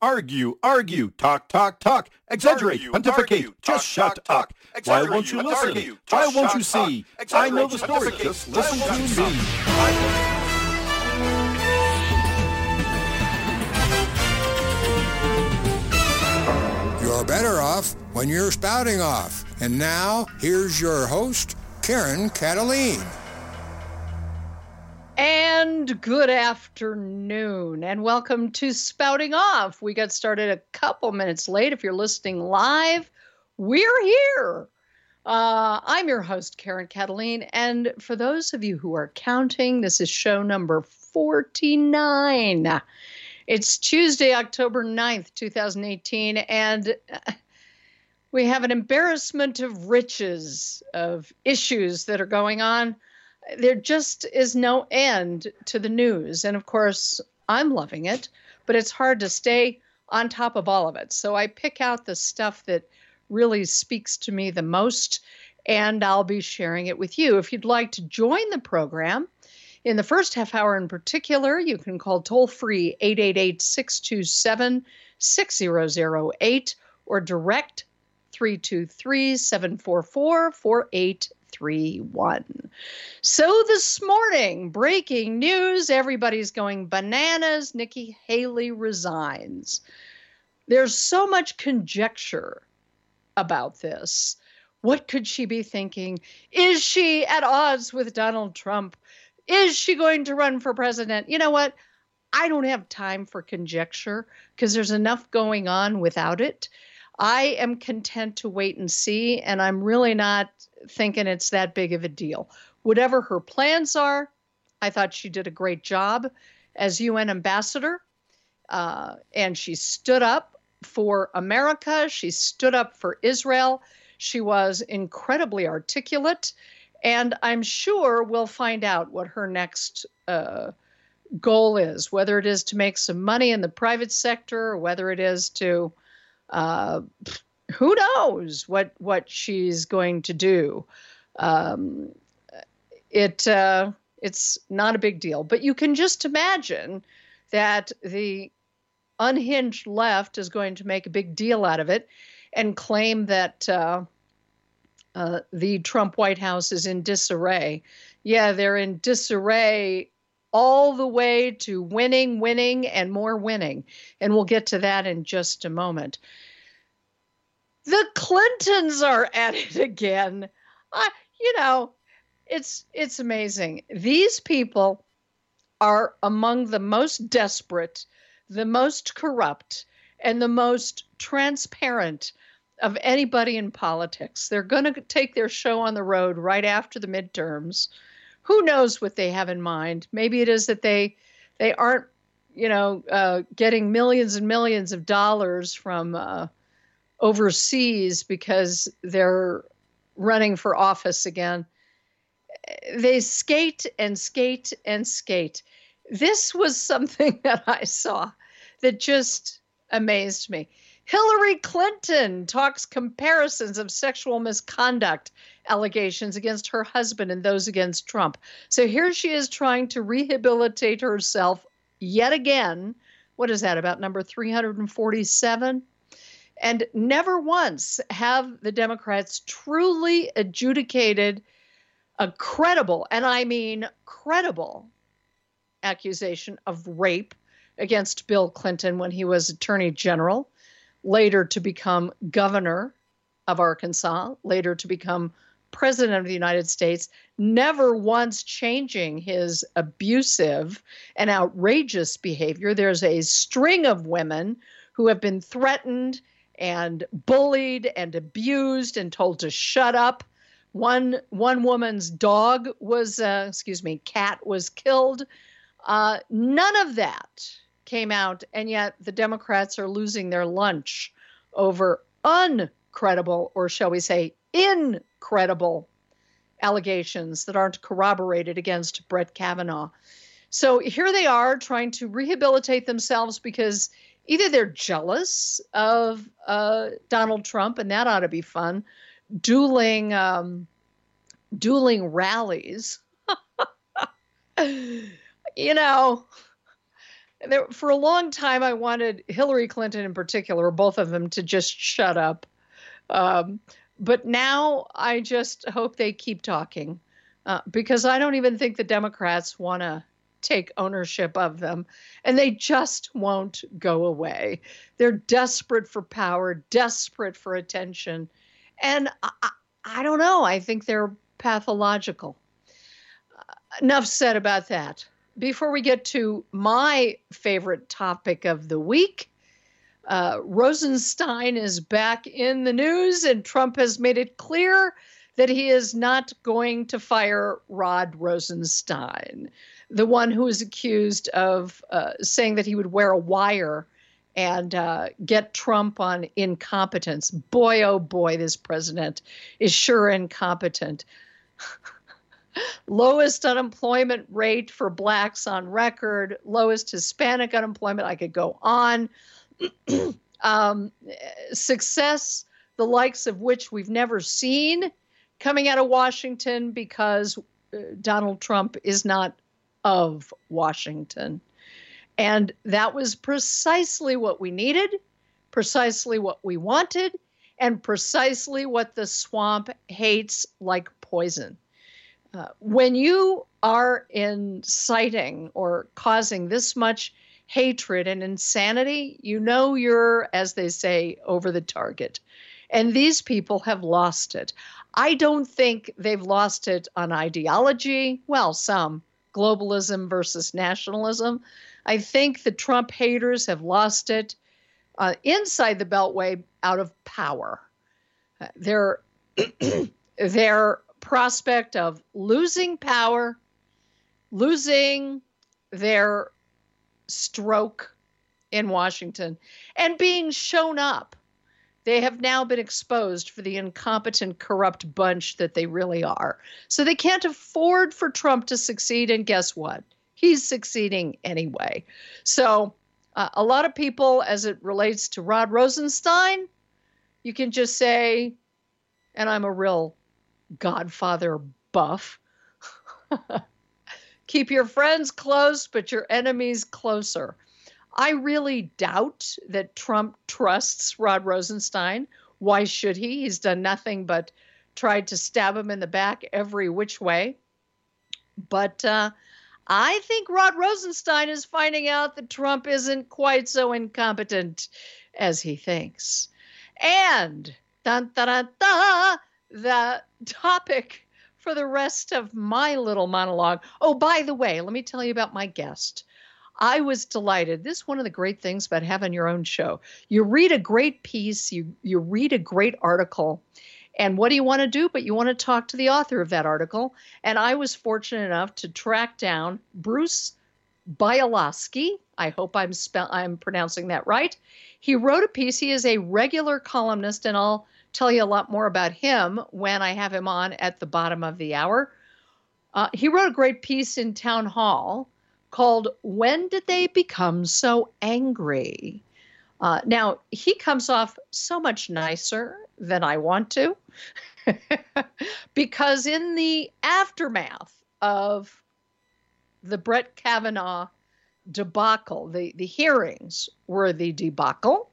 argue, talk, exaggerate, pontificate, just shut up. Why won't you listen? Why won't you see? I know the story, just listen to me. You're better off when you're spouting off. And now, here's your host, Karen Cataline. And good afternoon, and welcome to Spouting Off. We got started a couple minutes late. If you're listening live, we're here. I'm your host, Karen Cataline, and for those of you who are counting, this is show number 49. It's Tuesday, October 9th, 2018, and we have an embarrassment of riches of issues that are going on. There just is no end to the news. And of course, I'm loving it, but it's hard to stay on top of all of it. So I pick out the stuff that really speaks to me the most, and I'll be sharing it with you. If you'd like to join the program, in the first half hour in particular, you can call toll-free 888-627-6008 or direct 323-744-4831. So this morning, breaking news, everybody's going bananas. Nikki Haley resigns. There's so much conjecture about this. What could she be thinking? Is she at odds with Donald Trump? Is she going to run for president? You know what? I don't have time for conjecture because there's enough going on without it. I am content to wait and see, and I'm really not thinking it's that big of a deal. Whatever her plans are, I thought she did a great job as UN ambassador, and she stood up for America. She stood up for Israel. She was incredibly articulate, and I'm sure we'll find out what her next goal is, whether it is to make some money in the private sector or whether it is to who knows what she's going to do. It's not a big deal, but you can just imagine that the unhinged left is going to make a big deal out of it and claim that the Trump White House is in disarray. Yeah, they're in disarray all the way to winning, and more winning. And we'll get to that in just a moment. The Clintons are at it again. It's amazing. These people are among the most desperate, the most corrupt, and the most transparent of anybody in politics. They're going to take their show on the road right after the midterms. Who knows what they have in mind? Maybe it is that they aren't, getting millions and millions of dollars from overseas because they're running for office again. They skate and skate and skate. This was something that I saw that just amazed me. Hillary Clinton talks comparisons of sexual misconduct allegations against her husband and those against Trump. So here she is trying to rehabilitate herself yet again. What is that, about number 347? And never once have the Democrats truly adjudicated a credible, and I mean credible, accusation of rape against Bill Clinton when he was Attorney General, later to become governor of Arkansas, later to become President of the United States, never once changing his abusive and outrageous behavior. There's a string of women who have been threatened and bullied and abused and told to shut up. One woman's cat was killed. None of that came out, and yet the Democrats are losing their lunch over uncredible, or shall we say incredible, allegations that aren't corroborated against Brett Kavanaugh. So here they are trying to rehabilitate themselves because either they're jealous of Donald Trump, and that ought to be fun, dueling rallies. For a long time, I wanted Hillary Clinton in particular, or both of them, to just shut up. But now I just hope they keep talking, because I don't even think the Democrats want to take ownership of them, and they just won't go away. They're desperate for power, desperate for attention, and I don't know. I think they're pathological. Enough said about that. Before we get to my favorite topic of the week, Rosenstein is back in the news, and Trump has made it clear that he is not going to fire Rod Rosenstein, the one who is accused of saying that he would wear a wire and get Trump on incompetence. Boy, oh boy, this president is sure incompetent. Lowest unemployment rate for blacks on record, lowest Hispanic unemployment. I could go on. Success, the likes of which we've never seen coming out of Washington, because Donald Trump is not of Washington. And that was precisely what we needed, precisely what we wanted, and precisely what the swamp hates like poison. When you are inciting or causing this much hatred and insanity, you know you're, as they say, over the target. And these people have lost it. I don't think they've lost it on ideology. Well, some, globalism versus nationalism. I think the Trump haters have lost it inside the Beltway out of power. Their prospect of losing power, losing their stroke in Washington, and being shown up. They have now been exposed for the incompetent, corrupt bunch that they really are. So they can't afford for Trump to succeed, and guess what? He's succeeding anyway. So a lot of people, as it relates to Rod Rosenstein, you can just say, and I'm a real Godfather buff, keep your friends close, but your enemies closer. I really doubt that Trump trusts Rod Rosenstein. Why should he? He's done nothing but tried to stab him in the back every which way. But I think Rod Rosenstein is finding out that Trump isn't quite so incompetent as he thinks. And dun, dun, dun, dun, the topic for the rest of my little monologue. Oh, by the way, let me tell you about my guest. I was delighted. This is one of the great things about having your own show. You read a great piece, you read a great article, and what do you want to do? But you want to talk to the author of that article. And I was fortunate enough to track down Bruce Bialowski. I hope I'm pronouncing that right. He wrote a piece. He is a regular columnist, and I'll tell you a lot more about him when I have him on at the bottom of the hour. He wrote a great piece in Town Hall called "When Did They Become So Angry?" Now, he comes off so much nicer than I want to, because in the aftermath of the Brett Kavanaugh debacle, the hearings were the debacle,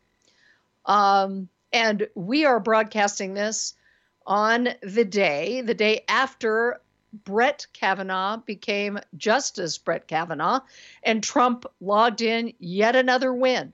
and we are broadcasting this on the day after Brett Kavanaugh became Justice Brett Kavanaugh, and Trump logged in yet another win.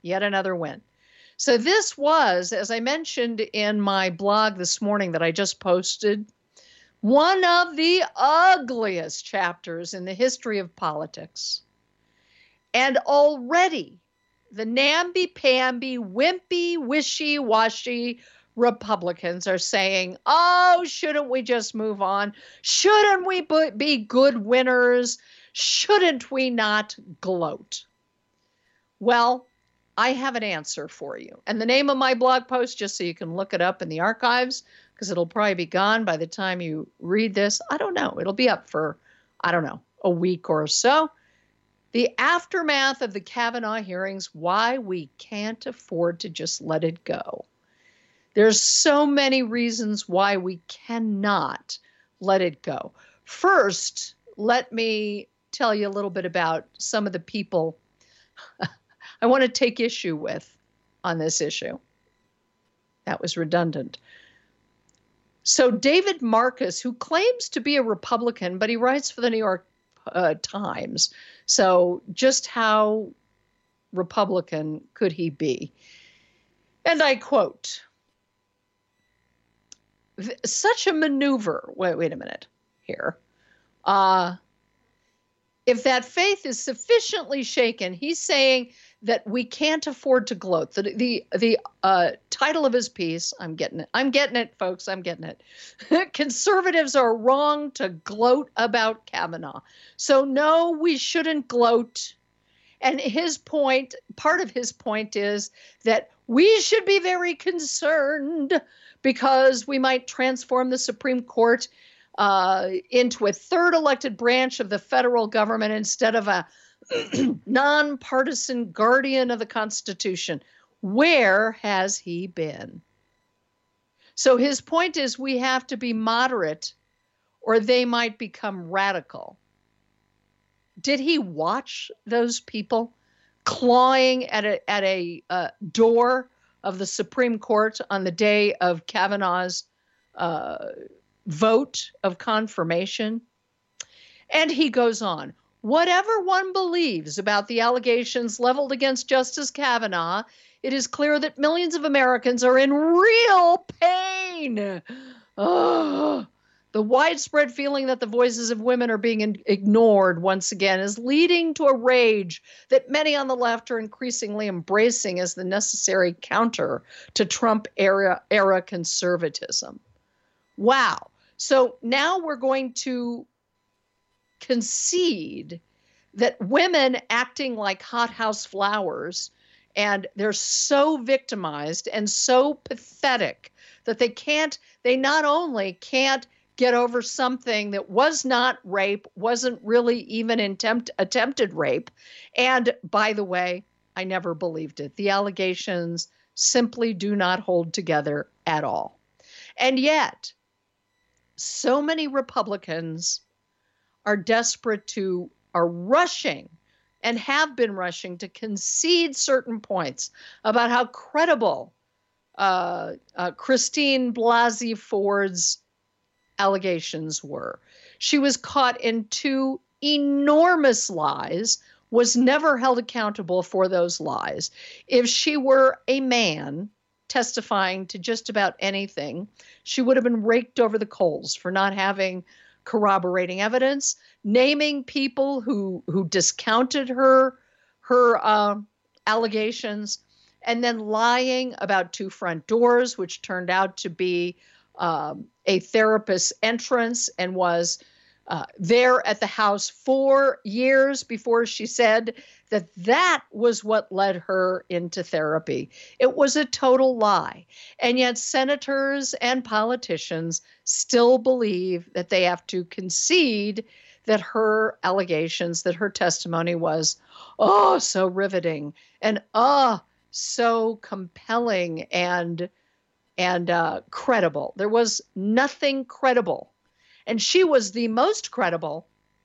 So this was, as I mentioned in my blog this morning that I just posted, one of the ugliest chapters in the history of politics. And already the namby-pamby, wimpy, wishy-washy Republicans are saying, oh, shouldn't we just move on? Shouldn't we be good winners? Shouldn't we not gloat? Well, I have an answer for you. And the name of my blog post, just so you can look it up in the archives, because it'll probably be gone by the time you read this. I don't know. It'll be up for, a week or so. The aftermath of the Kavanaugh hearings, why we can't afford to just let it go. There's so many reasons why we cannot let it go. First, let me tell you a little bit about some of the people I want to take issue with on this issue. That was redundant. So David Marcus, who claims to be a Republican, but he writes for the New York Times. So just how Republican could he be? And I quote, such a maneuver. Wait a minute here. If that faith is sufficiently shaken, he's saying that we can't afford to gloat. The title of his piece, I'm getting it, folks, I'm getting it. Conservatives are wrong to gloat about Kavanaugh. So no, we shouldn't gloat. And his point, part of his point is that we should be very concerned because we might transform the Supreme Court into a third elected branch of the federal government instead of a nonpartisan guardian of the Constitution. Where has he been? So his point is we have to be moderate or they might become radical. Did he watch those people clawing at a door of the Supreme Court on the day of Kavanaugh's vote of confirmation? And he goes on, whatever one believes about the allegations leveled against Justice Kavanaugh, it is clear that millions of Americans are in real pain. The widespread feeling that the voices of women are being ignored once again is leading to a rage that many on the left are increasingly embracing as the necessary counter to Trump era conservatism. Wow. So now we're going to concede that women acting like hothouse flowers, and they're so victimized and so pathetic that they not only can't get over something that was not rape, wasn't really even attempted rape. And by the way, I never believed it. The allegations simply do not hold together at all. And yet, so many Republicans are rushing and have been rushing to concede certain points about how credible Christine Blasey Ford's allegations were. She was caught in 2 enormous lies, was never held accountable for those lies. If she were a man testifying to just about anything, she would have been raked over the coals for not having corroborating evidence, naming people who discounted her allegations, and then lying about 2 front doors, which turned out to be a therapist's entrance and was there at the house 4 years before she said that was what led her into therapy. It was a total lie. And yet senators and politicians still believe that they have to concede that her allegations, that her testimony was, so riveting and, so compelling and credible. There was nothing credible. And she was the most credible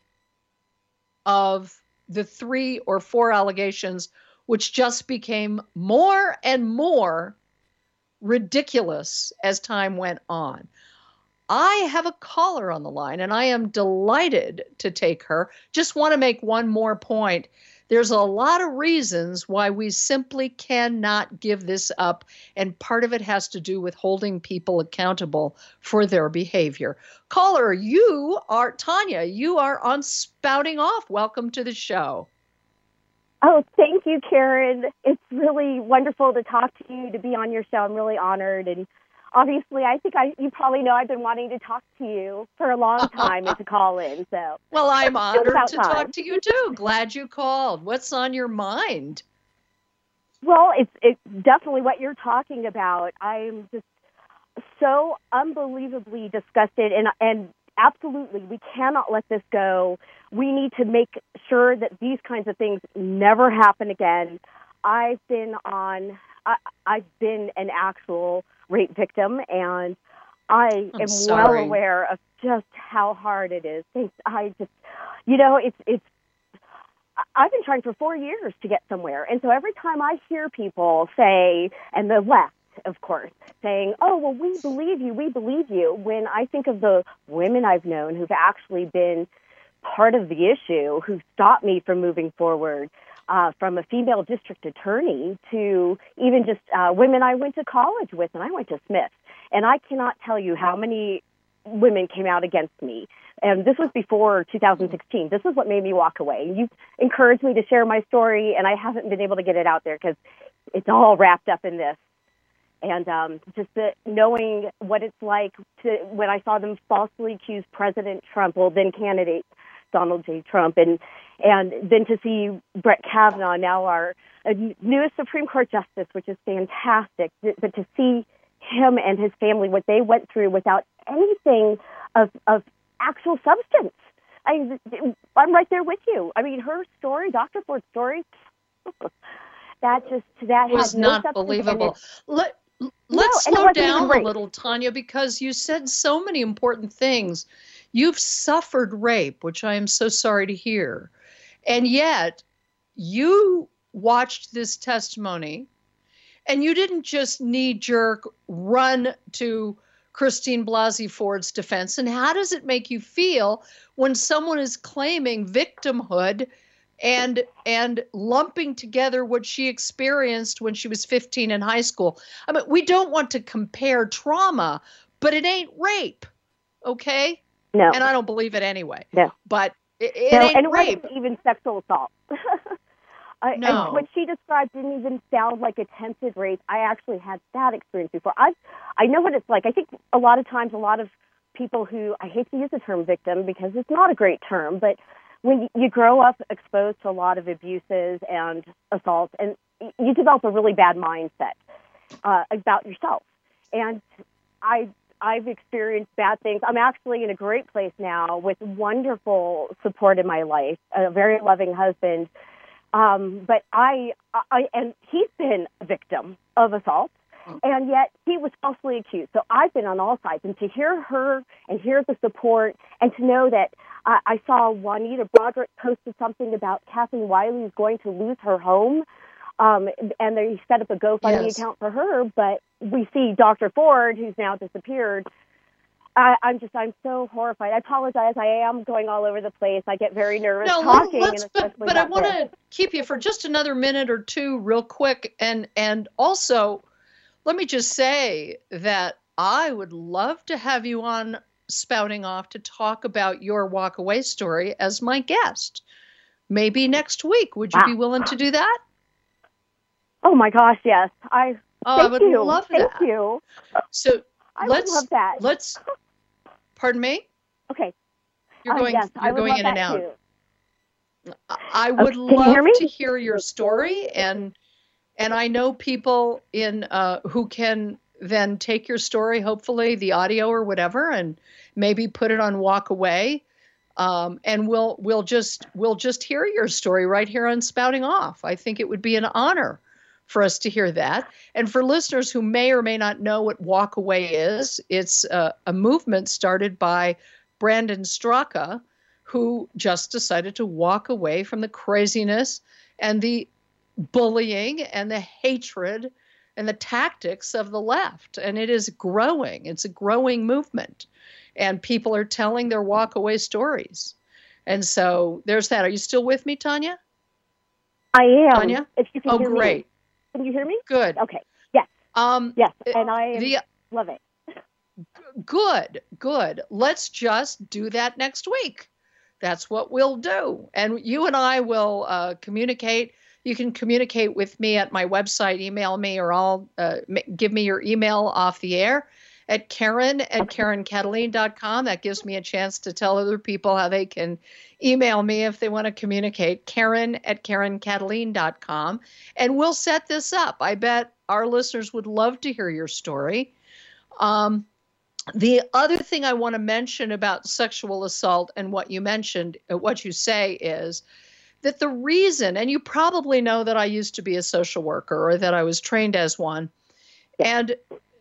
of the 3 or 4 allegations, which just became more and more ridiculous as time went on. I have a caller on the line, and I am delighted to take her. Just want to make one more point. There's a lot of reasons why we simply cannot give this up, and part of it has to do with holding people accountable for their behavior. Caller, Tanya, you are on Spouting Off. Welcome to the show. Oh, thank you, Karen. It's really wonderful to talk to you, to be on your show. I'm really honored. And obviously, you probably know I've been wanting to talk to you for a long time and to call in. So, well, I'm honored to talk to you too. Glad you called. What's on your mind? Well, it's definitely what you're talking about. I'm just so unbelievably disgusted, and absolutely, we cannot let this go. We need to make sure that these kinds of things never happen again. I've been an actual rape victim, and I am well aware of just how hard it is. It's I've been trying for 4 years to get somewhere. And so every time I hear people say, and the left, of course, saying, oh, well, we believe you, when I think of the women I've known who've actually been part of the issue, who stopped me from moving forward, from a female district attorney to even just women I went to college with, and I went to Smith. And I cannot tell you how many women came out against me. And this was before 2016. This is what made me walk away. You encouraged me to share my story, and I haven't been able to get it out there because it's all wrapped up in this. And knowing what it's like when I saw them falsely accuse President Trump, well, then candidate Donald J. Trump, and then to see Brett Kavanaugh, now our newest Supreme Court justice, which is fantastic, but to see him and his family, what they went through without anything of actual substance. I'm right there with you. I mean, her story, Dr. Ford's story, that was had no not substance. believable. Let's slow down a little, Tanya, because you said so many important things. You've suffered rape, which I am so sorry to hear. And yet you watched this testimony and you didn't just knee-jerk run to Christine Blasey Ford's defense. And how does it make you feel when someone is claiming victimhood and lumping together what she experienced when she was 15 in high school? I mean, we don't want to compare trauma, but it ain't rape, okay? No. And I don't believe it anyway. No. But it ain't and it rape. wasn't even sexual assault. No. What she described didn't even sound like attempted rape. I actually had that experience before. I know what it's like. I think a lot of times, a lot of people who, I hate to use the term victim because it's not a great term, but when you grow up exposed to a lot of abuses and assaults, and you develop a really bad mindset about yourself. And I've experienced bad things. I'm actually in a great place now with wonderful support in my life, a very loving husband. But and he's been a victim of assault, and yet he was falsely accused. So I've been on all sides, and to hear her and hear the support, and to know that I saw Juanita Broderick posted something about Kathleen Wiley is going to lose her home, and they set up a GoFundMe account for her. But we see Dr. Ford, who's now disappeared. I'm so horrified. I apologize. I am going all over the place. I get very nervous talking. But I want to keep you for just another minute or two real quick. And also, let me just say that I would love to have you on Spouting Off to talk about your walk away story as my guest. Maybe next week. Would you be willing to do that? Oh, my gosh, yes. I would love that. Thank you. So I would love that. Pardon me? Okay. You're going in and out. Too. I would love to hear your story, and I know people who can then take your story, hopefully the audio or whatever, and maybe put it on Walk Away. And we'll just hear your story right here on Spouting Off. I think it would be an honor for us to hear that. And for listeners who may or may not know what Walk Away is, it's a movement started by Brandon Straka, who just decided to walk away from the craziness and the bullying and the hatred and the tactics of the left. And it is growing. It's a growing movement. And people are telling their walk away stories. And so there's that. Are you still with me, Tanya? I am. Tanya? If you can hear great. Me. Can you hear me? Good. Okay. Yes. Yes. And love it. Good. Let's just do that next week. That's what we'll do. And you and I will communicate. You can communicate with me at my website, email me, or I'll give me your email off the air at Karen@KarenKataline.com. That gives me a chance to tell other people how they can email me if they want to communicate. Karen@KarenKataline.com. And we'll set this up. I bet our listeners would love to hear your story. The other thing I want to mention about sexual assault and what you mentioned, what you say is that the reason, and you probably know that I used to be a social worker or that I was trained as one, and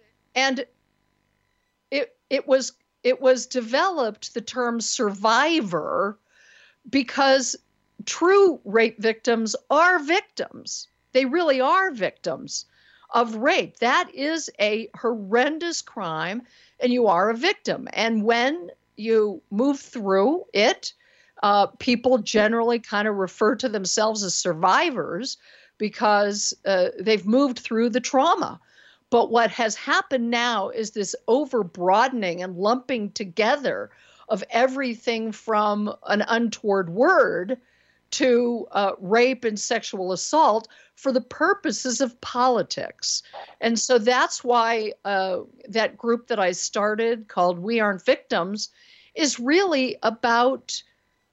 it was developed, the term survivor, because true rape victims are victims. They really are victims of rape. That is a horrendous crime, and you are a victim. And when you move through it, people generally kind of refer to themselves as survivors because they've moved through the trauma. But what has happened now is this over-broadening and lumping together of everything from an untoward word to rape and sexual assault for the purposes of politics. And so that's why that group that I started called We Aren't Victims is really about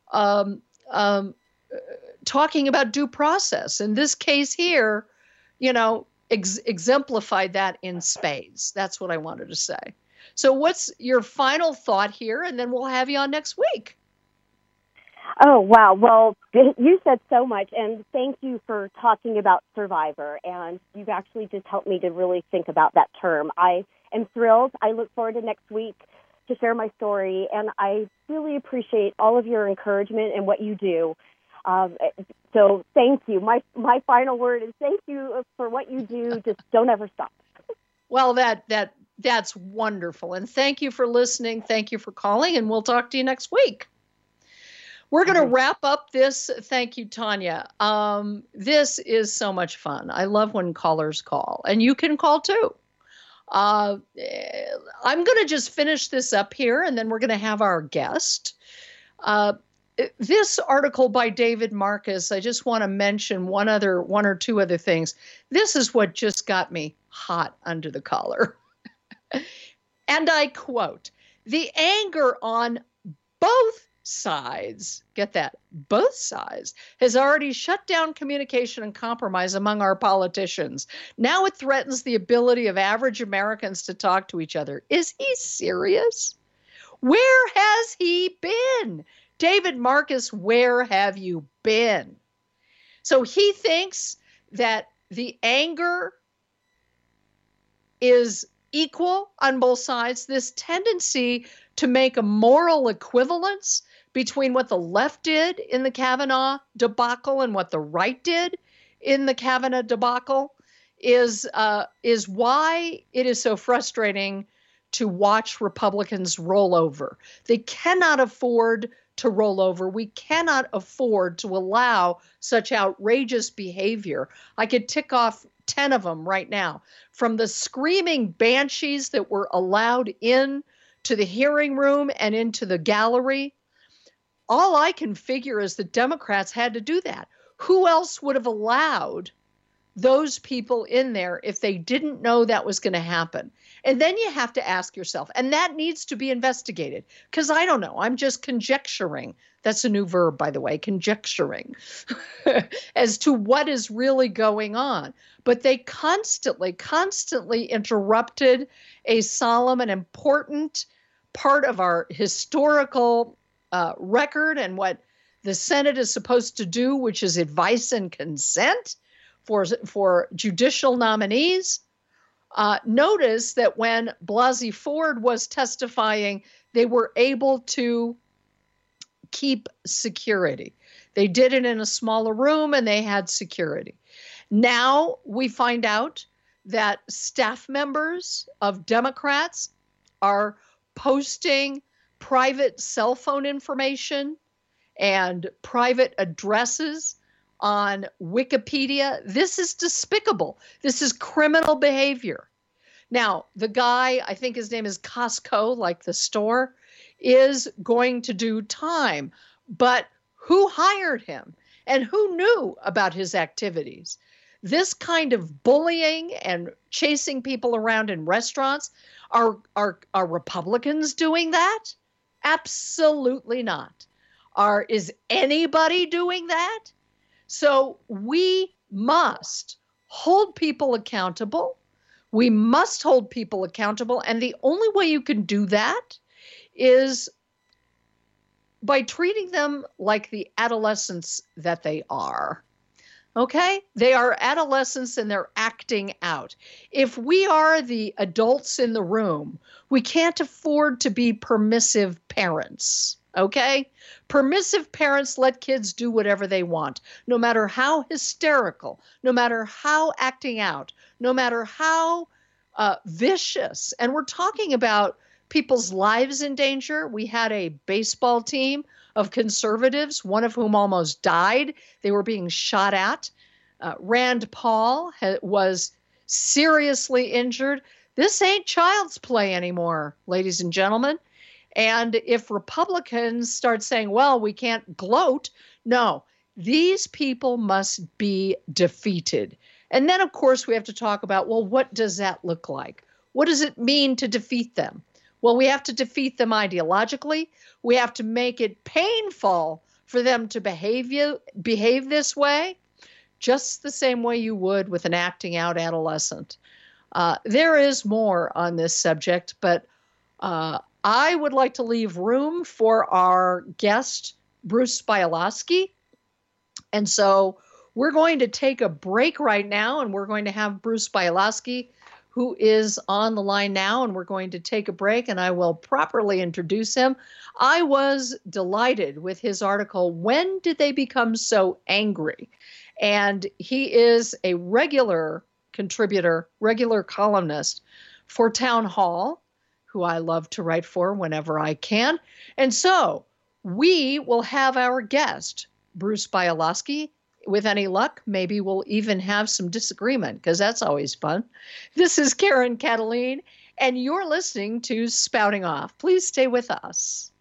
talking about due process. In this case here, exemplified that in spades. That's what I wanted to say. So what's your final thought here? And then we'll have you on next week. Oh, wow. Well, you said so much, and thank you for talking about survivor. And you've actually just helped me to really think about that term. I am thrilled. I look forward to next week to share my story, and I really appreciate all of your encouragement and what you do. So thank you. My final word is thank you for what you do. Just don't ever stop. Well, that's wonderful. And thank you for listening. Thank you for calling, and we'll talk to you next week. We're going to wrap up this. Thank you, Tanya. This is so much fun. I love when callers call, and you can call too. I'm going to just finish this up here, and then we're going to have our guest. This article by David Marcus, I just want to mention one or two other things. This is what just got me hot under the collar. And I quote, "The anger on both sides," get that, both sides, "has already shut down communication and compromise among our politicians. Now it threatens the ability of average Americans to talk to each other." Is he serious? Where has he been? David Marcus, where have you been? So he thinks that the anger is equal on both sides, this tendency to make a moral equivalence between what the left did in the Kavanaugh debacle and what the right did in the Kavanaugh debacle is why it is so frustrating to watch Republicans roll over. They cannot afford to roll over. We cannot afford to allow such outrageous behavior. I could tick off 10 of them right now, from the screaming banshees that were allowed in to the hearing room and into the gallery. All I can figure is the Democrats had to do that. Who else would have allowed those people in there if they didn't know that was going to happen? And then you have to ask yourself, and that needs to be investigated, because I don't know. I'm just conjecturing. That's a new verb, by the way, conjecturing, as to what is really going on. But they constantly interrupted a solemn and important part of our historical record and what the Senate is supposed to do, which is advice and consent for judicial nominees. Notice that when Blasey Ford was testifying, they were able to keep security. They did it in a smaller room and they had security. Now we find out that staff members of Democrats are posting private cell phone information and private addresses on Wikipedia. This is despicable. This is criminal behavior. Now, the guy, I think his name is Costco, like the store, is going to do time. But who hired him and who knew about his activities? This kind of bullying and chasing people around in restaurants, are Republicans doing that? Absolutely not. Is anybody doing that? So we must hold people accountable. We must hold people accountable. And the only way you can do that is by treating them like the adolescents that they are. Okay? They are adolescents and they're acting out. If we are the adults in the room, we can't afford to be permissive parents. Okay? Permissive parents let kids do whatever they want, no matter how hysterical, no matter how acting out, no matter how vicious. And we're talking about people's lives in danger. We had a baseball team of conservatives, one of whom almost died. They were being shot at. Rand Paul was seriously injured. This ain't child's play anymore, ladies and gentlemen. And if Republicans start saying, well, we can't gloat, no, these people must be defeated. And then, of course, we have to talk about, well, what does that look like? What does it mean to defeat them? Well, we have to defeat them ideologically. We have to make it painful for them to behave this way, just the same way you would with an acting out adolescent. There is more on this subject, but I would like to leave room for our guest, Bruce Bialosky. And so we're going to take a break right now, and we're going to have Bruce Bialosky, who is on the line now, and we're going to take a break, and I will properly introduce him. I was delighted with his article, When Did They Become So Angry? And he is a regular contributor, regular columnist for Town Hall, who I love to write for whenever I can. And so we will have our guest, Bruce Bialosky. With any luck, maybe we'll even have some disagreement, because that's always fun. This is Karen Kataline, and you're listening to Spouting Off. Please stay with us.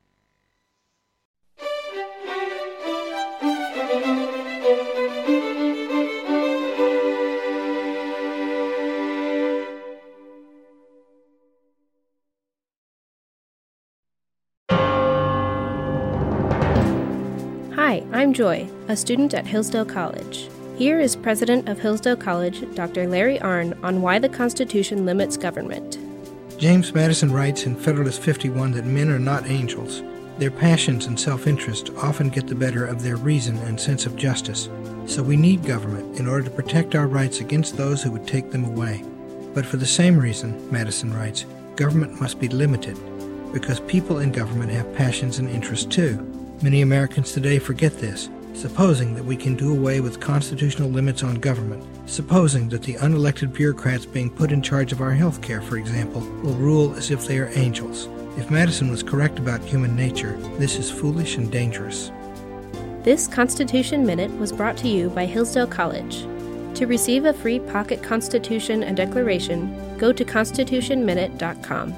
Hi, I'm Joy, a student at Hillsdale College. Here is President of Hillsdale College, Dr. Larry Arnn, on why the Constitution limits government. James Madison writes in Federalist 51 that men are not angels. Their passions and self-interest often get the better of their reason and sense of justice. So we need government in order to protect our rights against those who would take them away. But for the same reason, Madison writes, government must be limited, because people in government have passions and interests too. Many Americans today forget this, supposing that we can do away with constitutional limits on government, supposing that the unelected bureaucrats being put in charge of our health care, for example, will rule as if they are angels. If Madison was correct about human nature, this is foolish and dangerous. This Constitution Minute was brought to you by Hillsdale College. To receive a free pocket Constitution and Declaration, go to constitutionminute.com.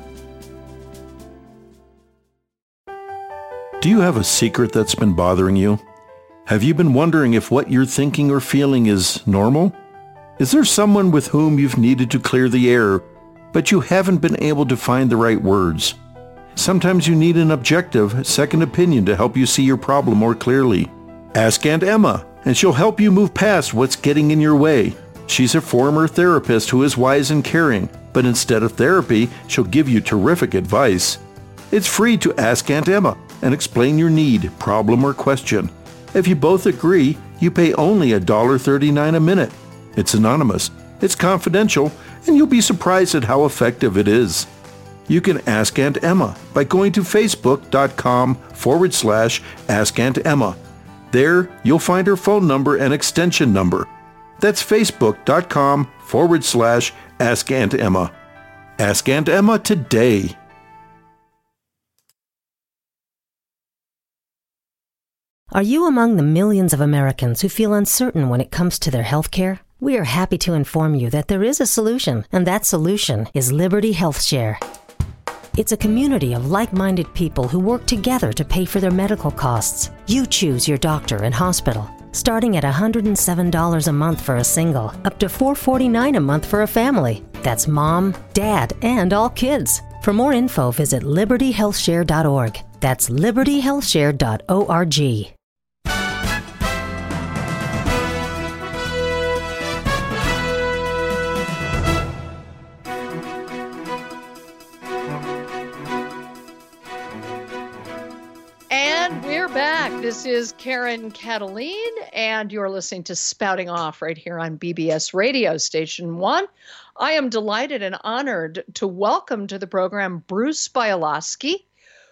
Do you have a secret that's been bothering you? Have you been wondering if what you're thinking or feeling is normal? Is there someone with whom you've needed to clear the air, but you haven't been able to find the right words? Sometimes you need an objective, second opinion to help you see your problem more clearly. Ask Aunt Emma, and she'll help you move past what's getting in your way. She's a former therapist who is wise and caring, but instead of therapy, she'll give you terrific advice. It's free to ask Aunt Emma and explain your need, problem, or question. If you both agree, you pay only $1.39 a minute. It's anonymous, it's confidential, and you'll be surprised at how effective it is. You can ask Aunt Emma by going to facebook.com/Ask Aunt Emma. There, you'll find her phone number and extension number. That's facebook.com/Ask Aunt Emma. Ask Aunt Emma today. Are you among the millions of Americans who feel uncertain when it comes to their health care? We are happy to inform you that there is a solution, and that solution is Liberty Health Share. It's a community of like-minded people who work together to pay for their medical costs. You choose your doctor and hospital, starting at $107 a month for a single, up to $449 a month for a family. That's mom, dad, and all kids. For more info, visit libertyhealthshare.org. That's libertyhealthshare.org. And we're back. This is Karen Kataline, and you're listening to Spouting Off right here on BBS Radio Station 1. I am delighted and honored to welcome to the program Bruce Bialosky,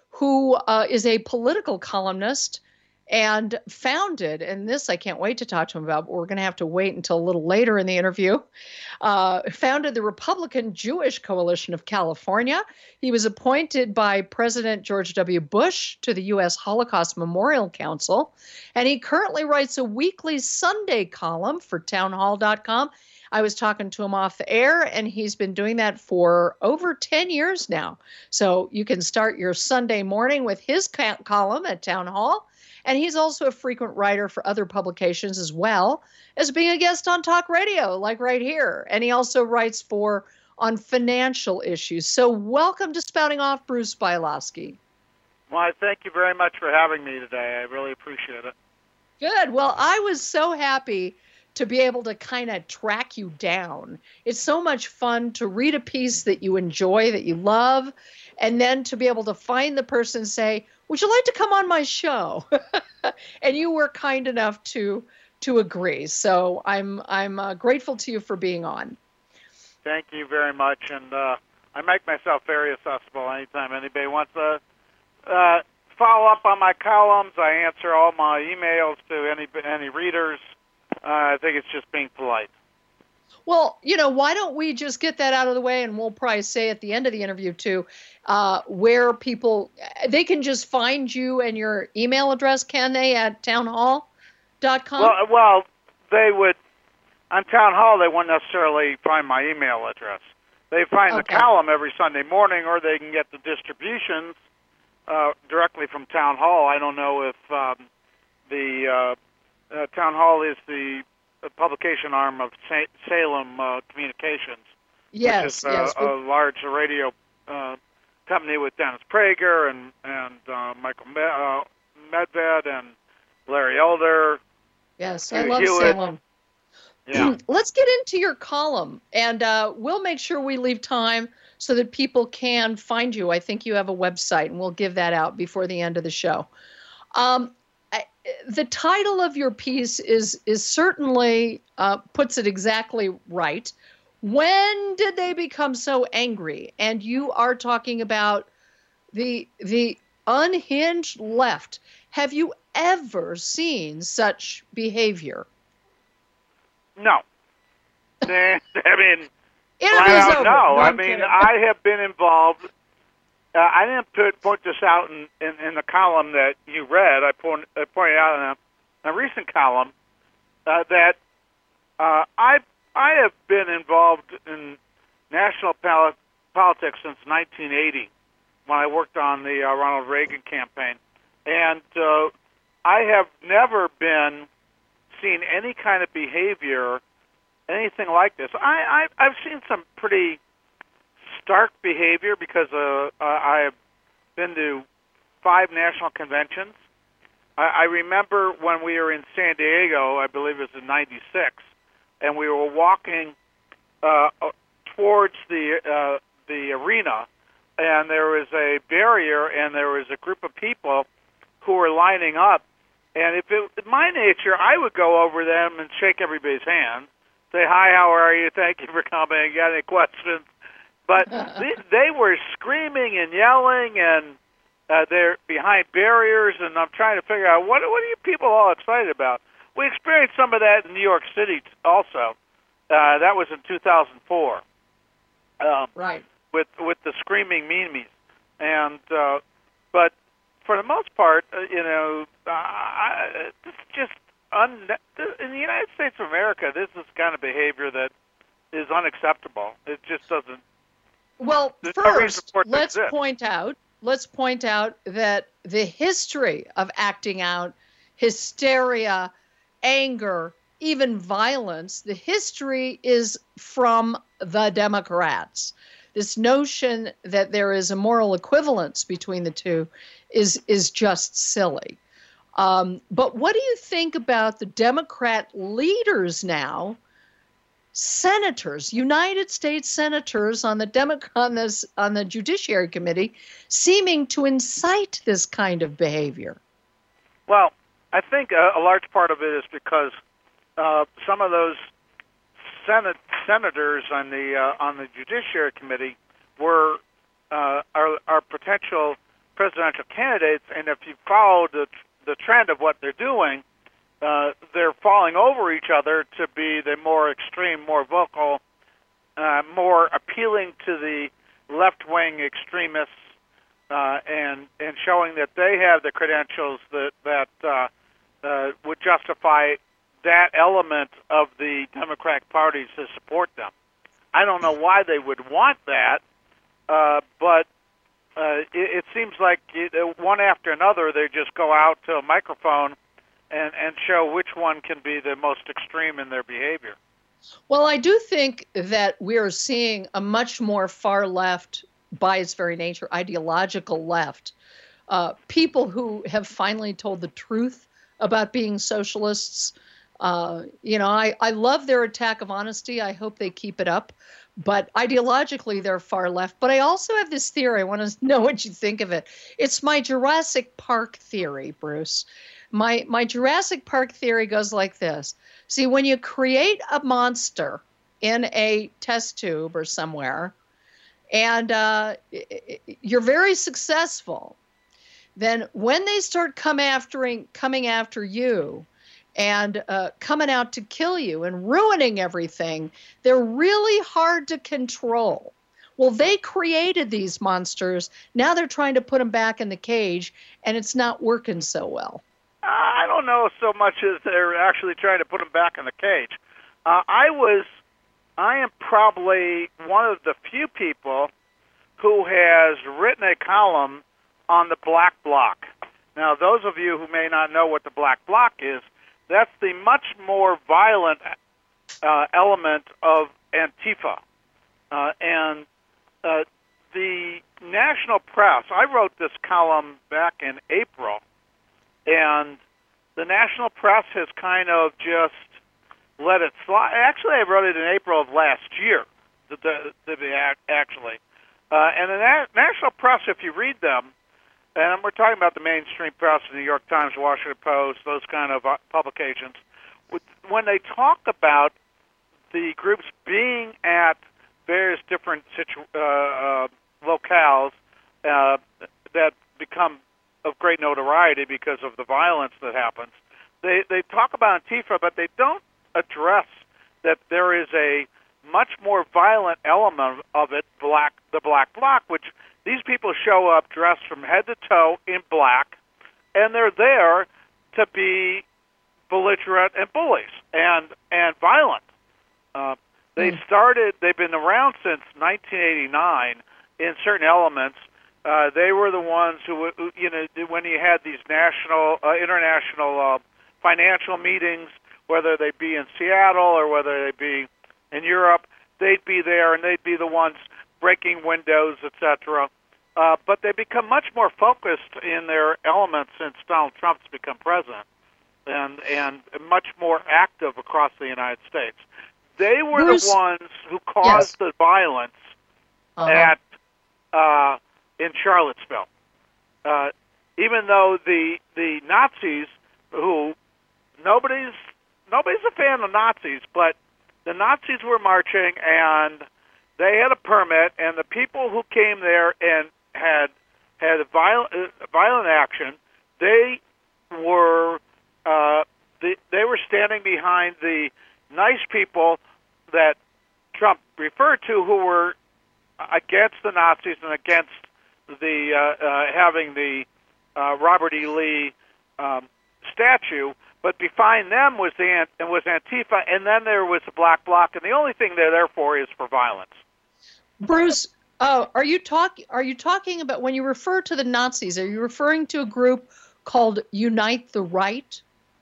who is a political columnist and founded, and this I can't wait to talk to him about, but we're going to have to wait until a little later in the interview, founded the Republican Jewish Coalition of California. He was appointed by President George W. Bush to the U.S. Holocaust Memorial Council, and he currently writes a weekly Sunday column for townhall.com. I was talking to him off the air, and he's been doing that for over 10 years now. So you can start your Sunday morning with his column at Town Hall. And he's also a frequent writer for other publications, as well as being a guest on talk radio, like right here. And he also writes on financial issues. So welcome to Spouting Off, Bruce Bialowski. Well, I thank you very much for having me today. I really appreciate it. Good. Well, I was so happy to be able to kind of track you down. It's so much fun to read a piece that you enjoy, that you love, and then to be able to find the person and say, would you like to come on my show? And you were kind enough to agree. So I'm grateful to you for being on. Thank you very much. And I make myself very accessible anytime anybody wants to follow up on my columns. I answer all my emails to any readers. I think it's just being polite. Well, why don't we just get that out of the way, and we'll probably say at the end of the interview, too, where they can just find you and your email address, can they, at townhall.com? Well, they would, on Town Hall, they wouldn't necessarily find my email address. They find the column every Sunday morning, or they can get the distributions directly from Town Hall. I don't know if the Town Hall is the publication arm of Salem Communications, yes, which is a large radio company with Dennis Prager and Michael Medved and Larry Elder. Yes, I love Salem. Yeah. Let's get into your column, and we'll make sure we leave time so that people can find you. I think you have a website, and we'll give that out before the end of the show. The title of your piece is certainly puts it exactly right. When did they become so angry? And you are talking about the unhinged left. Have you ever seen such behavior? No. I mean, Interview's over. No. I'm mean, kidding. I have been involved. I didn't point this out in the column that you read. I pointed out in a recent column that I have been involved in national politics since 1980 when I worked on the Ronald Reagan campaign. And I have never seen any kind of behavior, anything like this. I've seen some pretty stark behavior because I have been to 5 national conventions. I remember when we were in San Diego, I believe it was in '96, and we were walking towards the arena, and there was a barrier, and there was a group of people who were lining up. And if it was my nature, I would go over them and shake everybody's hand, say, "Hi, how are you? Thank you for coming. Got any questions?" But they were screaming and yelling, and they're behind barriers, and I'm trying to figure out, what are you people all excited about? We experienced some of that in New York City also. That was in 2004. Right. With the screaming memes. And but for the most part, this is just in the United States of America, this is the kind of behavior that is unacceptable. It just doesn't. Well, first, let's point out that the history of acting out, hysteria, anger, even violence, the history is from the Democrats. This notion that there is a moral equivalence between the two is just silly. But what do you think about the Democrat leaders now? Senators, United States senators on the Judiciary Committee, seeming to incite this kind of behavior. Well, I think a large part of it is because some of those senators on the Judiciary Committee are potential presidential candidates, and if you follow the trend of what they're doing, they're falling over each other to be the more extreme, more vocal, more appealing to the left-wing extremists, and showing that they have the credentials that would justify that element of the Democratic Party to support them. I don't know why they would want that, but it seems like one after another they just go out to a microphone and show which one can be the most extreme in their behavior. Well, I do think that we're seeing a much more far left, by its very nature, ideological left. People who have finally told the truth about being socialists. I love their attack of honesty. I hope they keep it up. But ideologically, they're far left. But I also have this theory. I want to know what you think of it. It's my Jurassic Park theory, Bruce. My Jurassic Park theory goes like this. See, when you create a monster in a test tube or somewhere, and you're very successful, then when they start coming after you and coming out to kill you and ruining everything, they're really hard to control. Well, they created these monsters. Now they're trying to put them back in the cage, and it's not working so well. I don't know so much as they're actually trying to put them back in the cage. I am probably one of the few people who has written a column on the Black Bloc. Now, those of you who may not know what the Black Bloc is, that's the much more violent element of Antifa. And the national press, I wrote this column back in April, and the national press has kind of just let it slide. Actually, I wrote it in April of last year, actually. And the national press, if you read them, and we're talking about the mainstream press, the New York Times, Washington Post, those kind of publications, when they talk about the groups being at various different locales that become of great notoriety because of the violence that happens, they talk about Antifa, but they don't address that there is a much more violent element of it, the Black Bloc, which these people show up dressed from head to toe in black, and they're there to be belligerent and bullies and violent. They've been around since 1989 in certain elements. They were the ones who, when you had these international financial meetings, whether they be in Seattle or whether they be in Europe, they'd be there and they'd be the ones breaking windows, etc. But they become much more focused in their elements since Donald Trump's become president, and much more active across the United States. They were the ones who caused the violence in Charlottesville. Even though the Nazis, who nobody's a fan of Nazis, but the Nazis were marching and they had a permit, and the people who came there and had a violent action, they were standing behind the nice people that Trump referred to, who were against the Nazis and against the having the Robert E. Lee statue. But behind them was Antifa, and then there was the Black Bloc, and the only thing they're there for is for violence. Bruce, are you talking about, when you refer to the Nazis, are you referring to a group called Unite the Right?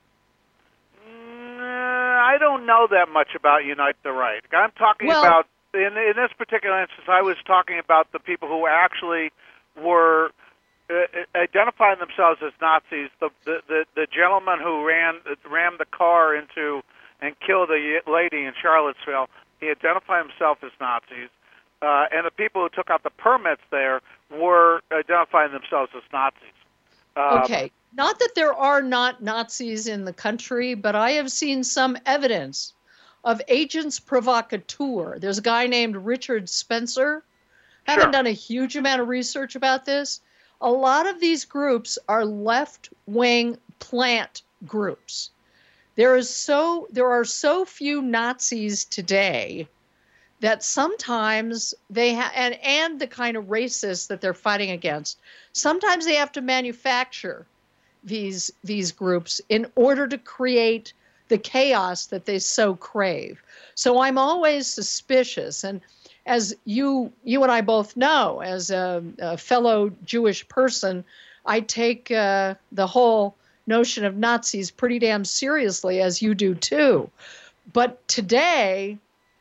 I don't know that much about Unite the Right. I'm talking about, in this particular instance, I was talking about the people who actually were identifying themselves as Nazis. The gentleman who rammed the car into and killed a lady in Charlottesville, he identified himself as Nazis. And the people who took out the permits there were identifying themselves as Nazis. Okay. Not that there are not Nazis in the country, but I have seen some evidence of agents provocateur. There's a guy named Richard Spencer. I haven't done a huge amount of research about this. A lot of these groups are left-wing plant groups. There are so few Nazis today that sometimes they and the kind of racists that they're fighting against, sometimes they have to manufacture these groups in order to create the chaos that they so crave. So I'm always suspicious. And as you and I both know, as a fellow Jewish person, I take the whole notion of Nazis pretty damn seriously, as you do too. But today,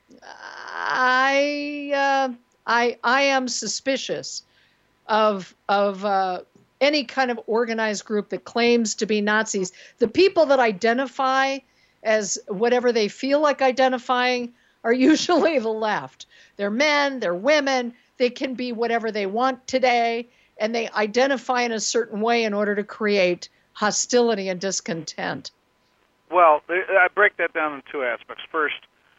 I am suspicious of any kind of organized group that claims to be Nazis. The people that identify as whatever they feel like identifying are usually the left. They're men, they're women, they can be whatever they want today, and they identify in a certain way in order to create hostility and discontent. Well, I break that down in two aspects. First,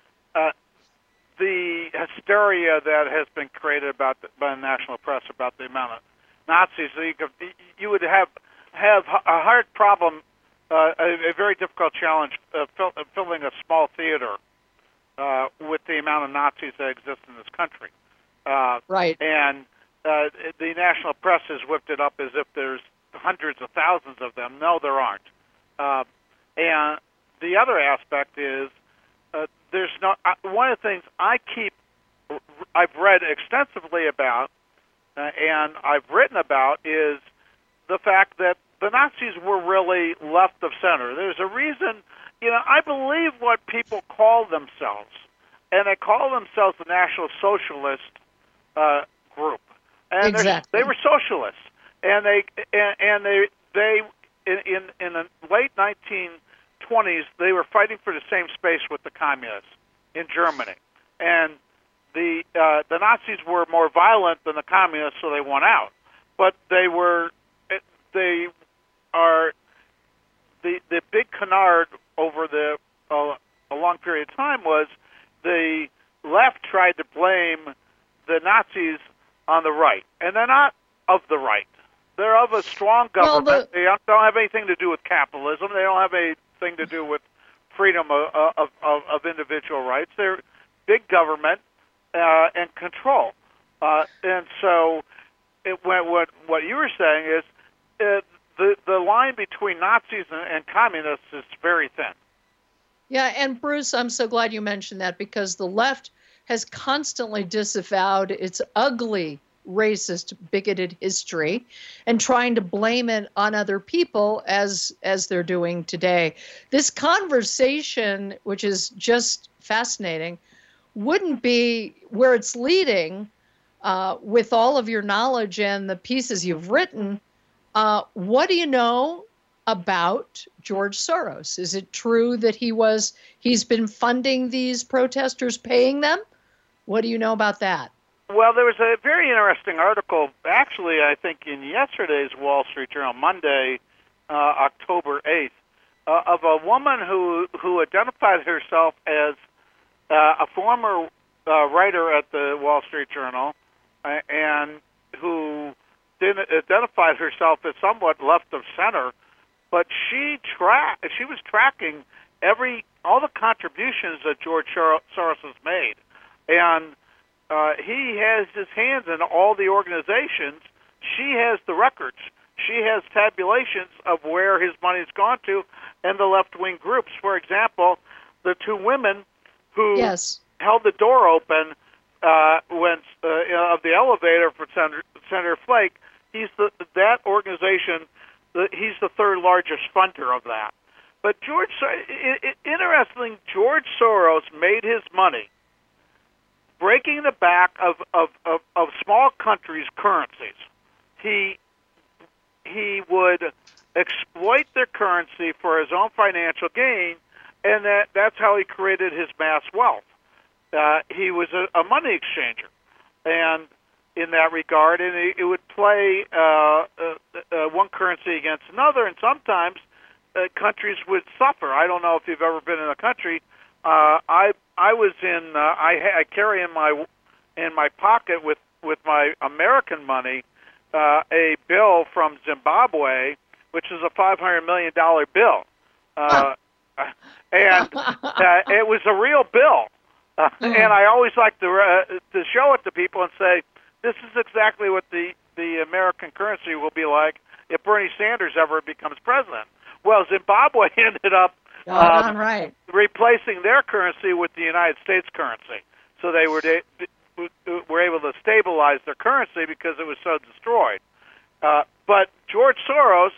the hysteria that has been created by the national press about the amount of Nazis, you would have a hard problem, a very difficult challenge filling a small theater with the amount of Nazis that exist in this country. Right. And the national press has whipped it up as if there's hundreds of thousands of them. No, there aren't. And the other aspect is there's no. One of the things I've read extensively about and I've written about is the fact that the Nazis were really left of center. There's a reason. I believe what people call themselves, and they call themselves the National Socialist group, and exactly. They were socialists, and they in the late 1920s they were fighting for the same space with the communists in Germany, and the Nazis were more violent than the communists, so they won out. But they are the big canard over a long period of time was the left tried to blame the Nazis on the right, and they're not of the right. They're of a strong government. They don't have anything to do with capitalism. They don't have anything to do with freedom of individual rights. They're big government and control. And so what you were saying is the line between Nazis and communists is very thin. Yeah, and Bruce, I'm so glad you mentioned that, because the left has constantly disavowed its ugly, racist, bigoted history and trying to blame it on other people as they're doing today. This conversation, which is just fascinating, wouldn't be where it's leading with all of your knowledge and the pieces you've written. What do you know about George Soros? Is it true that he's been funding these protesters, paying them? What do you know about that? Well, there was a very interesting article, actually, I think in yesterday's Wall Street Journal, Monday, October 8th, of a woman who identified herself as a former writer at the Wall Street Journal and who identified herself as somewhat left of center, but she was tracking all the contributions that George Soros has made, and he has his hands in all the organizations. She has the records. She has tabulations of where his money's gone to, and the left-wing groups. For example, the two women who held the door open when of the elevator for Senator Flake. That organization. He's the third largest funder of that. But interestingly, George Soros made his money breaking the back of small countries' currencies. He would exploit their currency for his own financial gain, and that's how he created his mass wealth. He was a money exchanger, and in that regard, and it would play one currency against another, and sometimes countries would suffer. I don't know if you've ever been in a country. I was in. I carry in my pocket with my American money a bill from Zimbabwe, which is a $500 million bill. And it was a real bill. And I always like to show it to people and say, this is exactly what the American currency will be like if Bernie Sanders ever becomes president. Well, Zimbabwe ended up replacing their currency with the United States currency. So they were able to stabilize their currency because it was so destroyed. But George Soros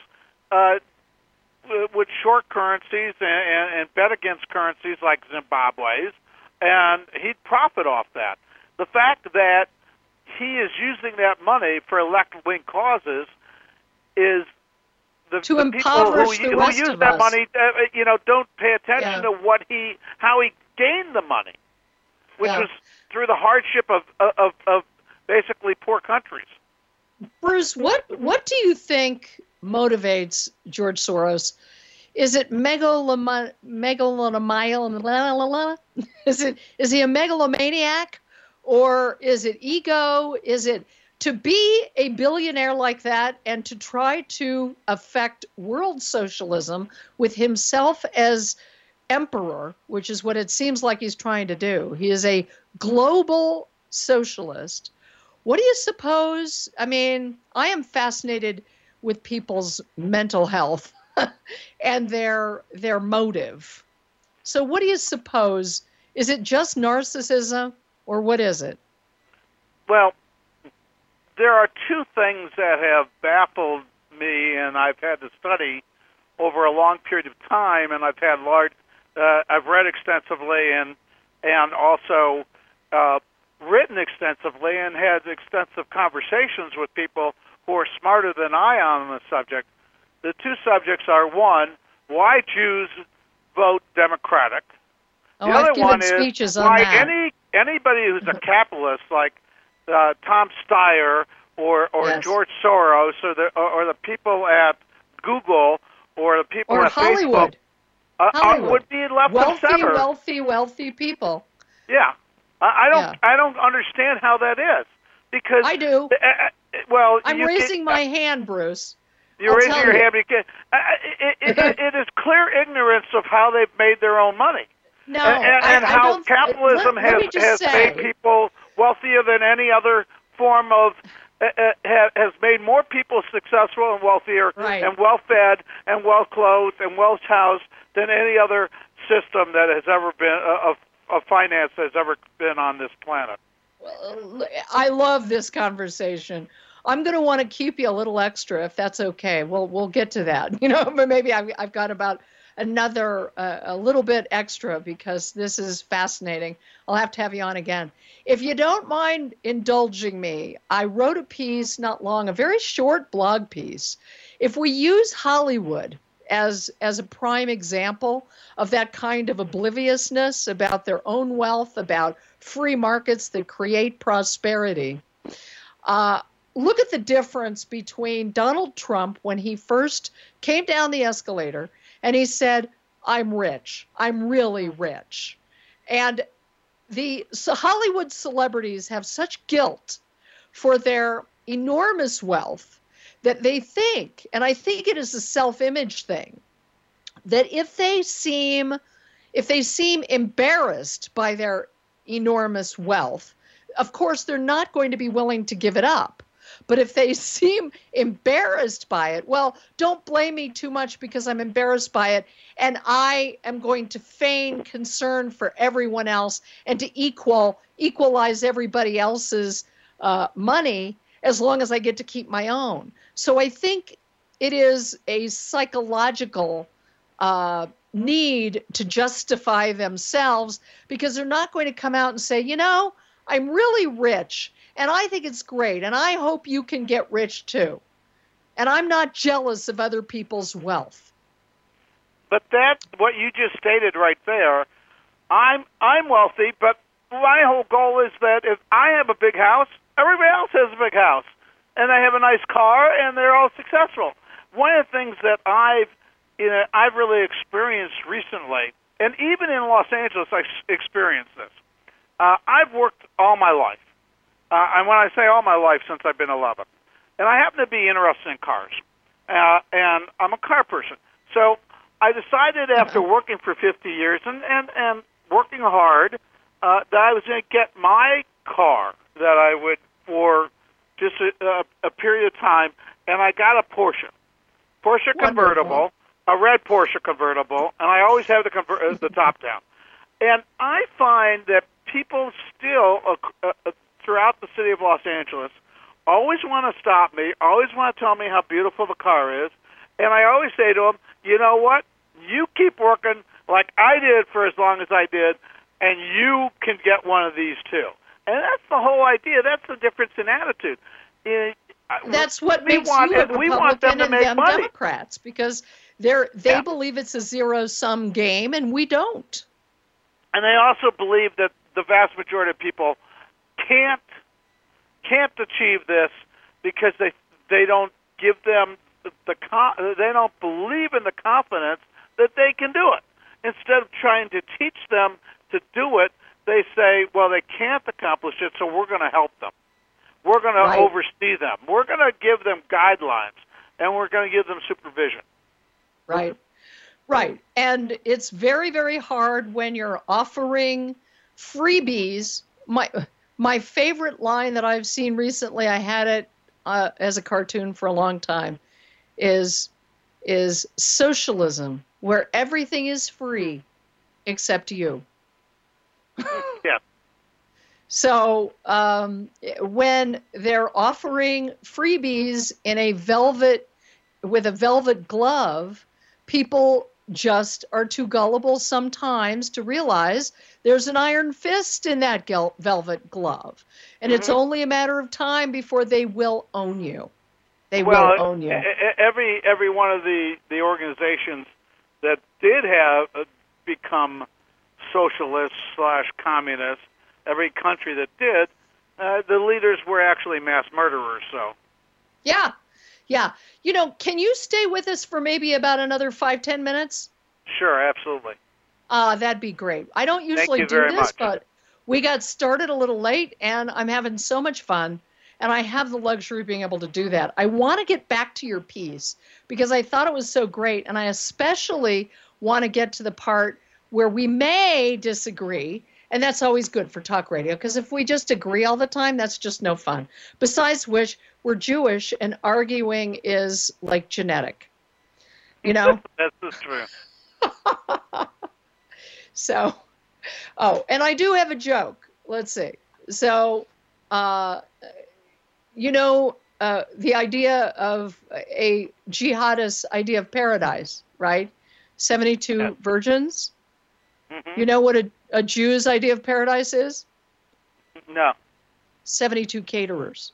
would short currencies and bet against currencies like Zimbabwe's, and he'd profit off that. The fact that he is using that money for left-wing causes is the people who use that money, don't pay attention to how he gained the money, which was through the hardship of basically poor countries. Bruce, what do you think motivates George Soros? Is it megalomania? Is he a megalomaniac, or is it ego? Is it to be a billionaire like that and to try to affect world socialism with himself as emperor, which is what it seems like he's trying to do? He is a global socialist. What do you suppose? I mean, I am fascinated with people's mental health and their motive. So what do you suppose? Is it just narcissism, or what is it? Well, there are two things that have baffled me, and I've had to study over a long period of time, and I've read extensively and also written extensively and had extensive conversations with people who are smarter than I on the subject. The two subjects are, one, why Jews vote Democratic. The other one is why anybody who's a capitalist like Tom Steyer or George Soros or the people at Google or the people at Hollywood. Facebook would be left of center. Wealthy people. Yeah. I don't understand how that is, because I do. I'm raising my hand, Bruce. You're raising your hand because it is clear ignorance of how they've made their own money. No, and how capitalism has made people wealthier than any other form of has made more people successful and wealthier and well-fed and well-clothed and well-housed than any other system that has ever been of finance has ever been on this planet. Well, I love this conversation. I'm going to want to keep you a little extra, if that's okay. We'll get to that. But maybe I've got about another a little bit extra, because this is fascinating. I'll have to have you on again. If you don't mind indulging me, I wrote a piece not long, a very short blog piece. If we use Hollywood as a prime example of that kind of obliviousness about their own wealth, about free markets that create prosperity, look at the difference between Donald Trump when he first came down the escalator and he said, I'm rich. I'm really rich. And so Hollywood celebrities have such guilt for their enormous wealth that they think, and I think it is a self-image thing, that if they seem embarrassed by their enormous wealth, of course they're not going to be willing to give it up. But if they seem embarrassed by it, well, don't blame me too much because I'm embarrassed by it, and I am going to feign concern for everyone else and to equalize everybody else's money as long as I get to keep my own. So I think it is a psychological need to justify themselves, because they're not going to come out and say, I'm really rich, and I think it's great, and I hope you can get rich too. And I'm not jealous of other people's wealth. But that's what you just stated right there. I'm wealthy, but my whole goal is that if I have a big house, everybody else has a big house, and they have a nice car, and they're all successful. One of the things that I've really experienced recently, and even in Los Angeles, I experienced this. I've worked all my life. And when I say all my life, since I've been 11. and I happen to be interested in cars, and I'm a car person. So I decided after working for 50 years and working hard that I was going to get my car that I would for just a period of time, and I got a Porsche convertible, a red Porsche convertible, and I always have the top down. And I find that people still, throughout the city of Los Angeles, always want to stop me, always want to tell me how beautiful the car is, and I always say to them, you know what? You keep working like I did for as long as I did, and you can get one of these too. And that's the whole idea. That's the difference in attitude. That's what makes you a Republican and them Democrats, because they believe it's a zero-sum game, and we don't. And they also believe that the vast majority of people can't achieve this because they don't give them they don't believe in the confidence that they can do it. Instead of trying to teach them to do it, they say, well, they can't accomplish it, so we're going to help them. We're going to oversee them. We're going to give them guidelines, and we're going to give them supervision. Right. Right. And it's very, very hard when you're offering freebies. My favorite line that I've seen recently, I had it as a cartoon for a long time, is socialism, where everything is free except you. Yeah. So when they're offering freebies with a velvet glove, people just are too gullible sometimes to realize there's an iron fist in that velvet glove. And it's only a matter of time before they will own you. They will own you. Every one of the organizations that did have become socialist/communist, every country that did, the leaders were actually mass murderers. So, yeah. You know, can you stay with us for maybe about another 5-10 minutes? Sure, absolutely. That'd be great. I don't usually do this, but we got started a little late, and I'm having so much fun, and I have the luxury of being able to do that. I want to get back to your piece because I thought it was so great, and I especially want to get to the part where we may disagree. And that's always good for talk radio, because if we just agree all the time, that's just no fun. Besides which, we're Jewish, and arguing is like genetic. You know? That's true. So, and I do have a joke. Let's see. So, the idea of a jihadist idea of paradise, right? 72 virgins. Mm-hmm. You know what a Jew's idea of paradise is? No. 72 caterers.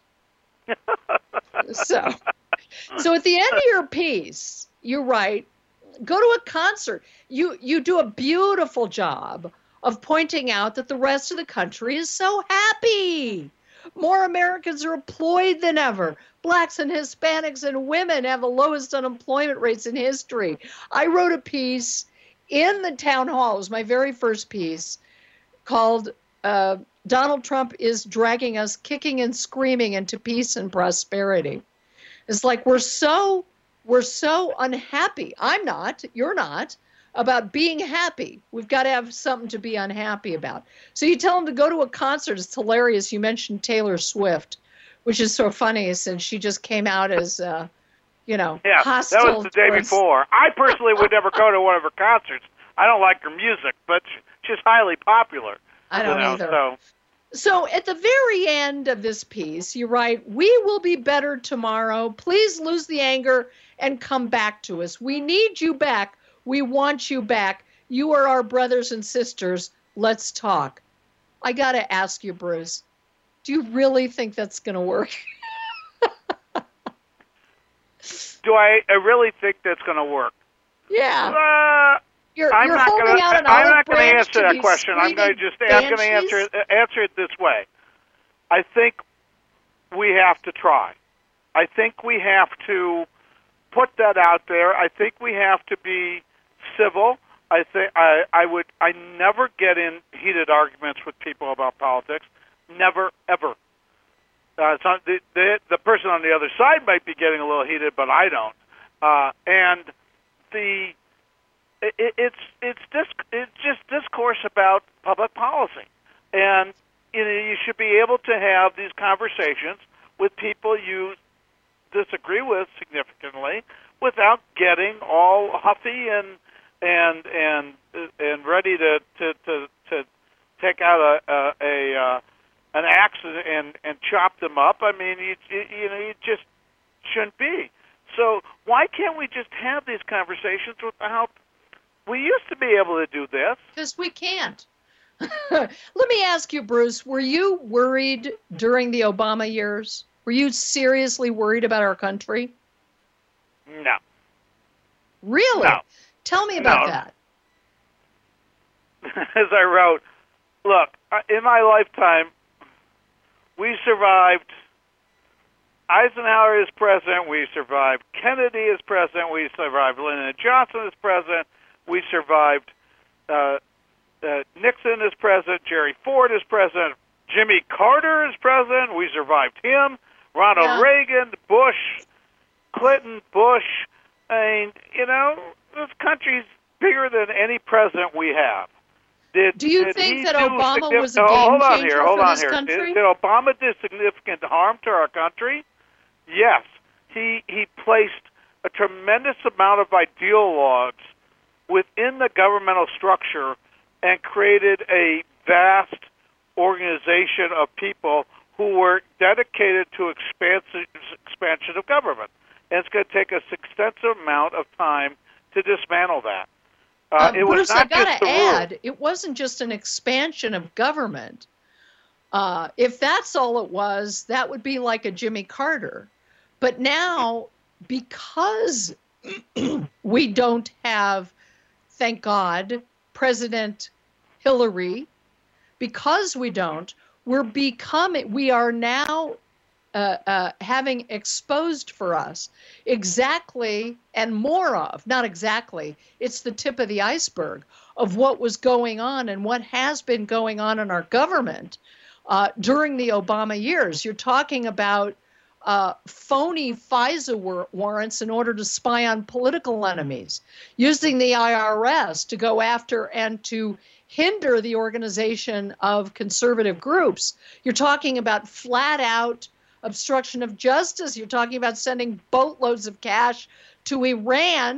So at the end of your piece, you write, go to a concert. You do a beautiful job of pointing out that the rest of the country is so happy. More Americans are employed than ever. Blacks and Hispanics and women have the lowest unemployment rates in history. I wrote a piece in the town hall, it was my very first piece, called Donald Trump is dragging us kicking and screaming into peace and prosperity. It's like we're so unhappy. I'm not, you're not, about being happy. We've got to have something to be unhappy about. So you tell them to go to a concert. It's hilarious. You mentioned Taylor Swift, which is so funny since she just came out as hostile. That was the day before. I personally would never go to one of her concerts. I don't like her music, but she's highly popular. I don't either. So at the very end of this piece, you write, "We will be better tomorrow. Please lose the anger and come back to us. We need you back. We want you back. You are our brothers and sisters. Let's talk." I got to ask you, Bruce, do you really think that's going to work? Do I really think that's going to work? Yeah. I'm not going to answer that question. I'm going to answer it this way. I think we have to try. I think we have to put that out there. I think we have to be civil. I never get in heated arguments with people about politics. Never, ever. The person on the other side might be getting a little heated, but I don't. And it's just discourse about public policy, and you should be able to have these conversations with people you disagree with significantly without getting all huffy and ready to take out an axe and chop them up. I mean, you just shouldn't be. So why can't we just have these conversations without? We used to be able to do this. Because we can't. Let me ask you, Bruce, were you worried during the Obama years? Were you seriously worried about our country? No. Really? No. Tell me about that. As I wrote, look, in my lifetime, we survived Eisenhower as president, we survived Kennedy as president, we survived Lyndon Johnson as president, we survived Nixon as president, Jerry Ford as president, Jimmy Carter as president, we survived him, Ronald Reagan, Bush, Clinton, Bush. I mean, this country's bigger than any president we have. Do you think that Obama was a game changer for this country? Did Obama do significant harm to our country? Yes. He placed a tremendous amount of ideologues within the governmental structure and created a vast organization of people who were dedicated to expansion of government. And it's going to take us extensive amount of time to dismantle that. Bruce, I got to add, it wasn't just an expansion of government. If that's all it was, that would be like a Jimmy Carter. But now, because we don't have, thank God, President Hillary, because we don't, we are now having exposed for us exactly and more of, not exactly, it's the tip of the iceberg of what was going on and what has been going on in our government during the Obama years. You're talking about phony FISA warrants in order to spy on political enemies, using the IRS to go after and to hinder the organization of conservative groups. You're talking about flat out obstruction of justice. You're talking about sending boatloads of cash to Iran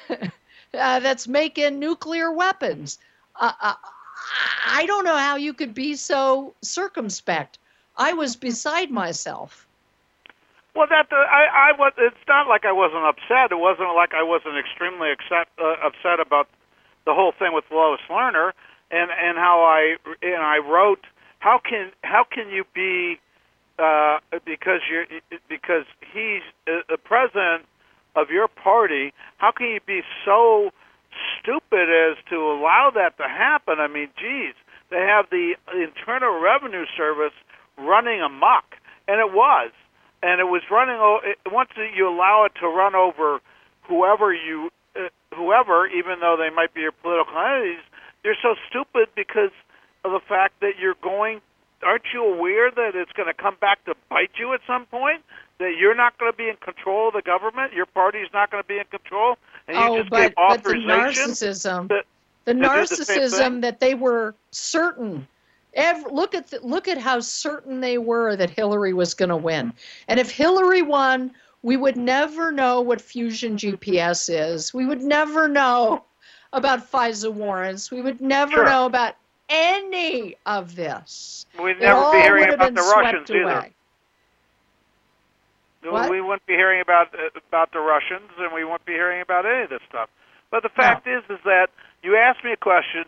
that's making nuclear weapons. I don't know how you could be so circumspect. I was beside myself. Well, it's not like I wasn't upset. It wasn't like I wasn't extremely upset about the whole thing with Lois Lerner and how I wrote. How can you be because he's the president of your party? How can you be so stupid as to allow that to happen? I mean, geez, they have the Internal Revenue Service running amok, and it was running. Once you allow it to run over whoever, even though they might be your political entities, you're so stupid because of the fact that you're going. Aren't you aware that it's going to come back to bite you at some point? That you're not going to be in control of the government? Your party's not going to be in the narcissism. The narcissism that they were certain. Look at how certain they were that Hillary was going to win. And if Hillary won, we would never know what Fusion GPS is. We would never know about FISA warrants. We would never know about any of this. We'd never be hearing about the Russians either. We wouldn't be hearing about the Russians, and we wouldn't be hearing about any of this stuff. But the fact is that you asked me a question.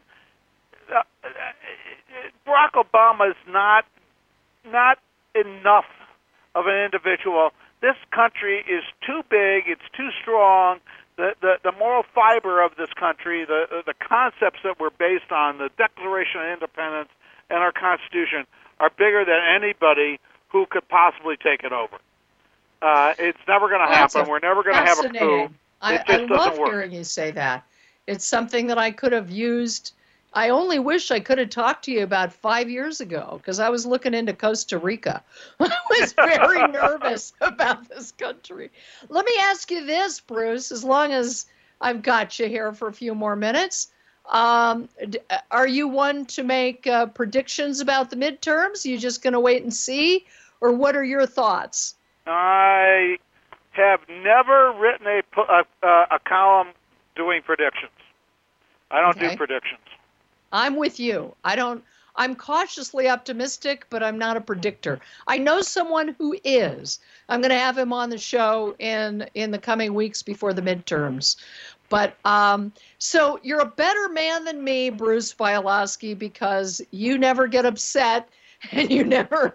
Barack Obama is not enough of an individual. This country is too big. It's too strong. The moral fiber of this country, the concepts that we're based on, the Declaration of Independence and our Constitution, are bigger than anybody who could possibly take it over. It's never going to happen. We're never going to have a coup. I love hearing you say that. It's something that I could have used I only wish I could have talked to you about 5 years ago, because I was looking into Costa Rica. I was very nervous about this country. Let me ask you this, Bruce, as long as I've got you here for a few more minutes. Are you one to make predictions about the midterms? Are you just going to wait and see? Or what are your thoughts? I have never written a column doing predictions. I don't do predictions. I'm with you. I'm cautiously optimistic, but I'm not a predictor. I know someone who is. I'm going to have him on the show in the coming weeks before the midterms. But so you're a better man than me, Bruce Bialowski, because you never get upset and you never.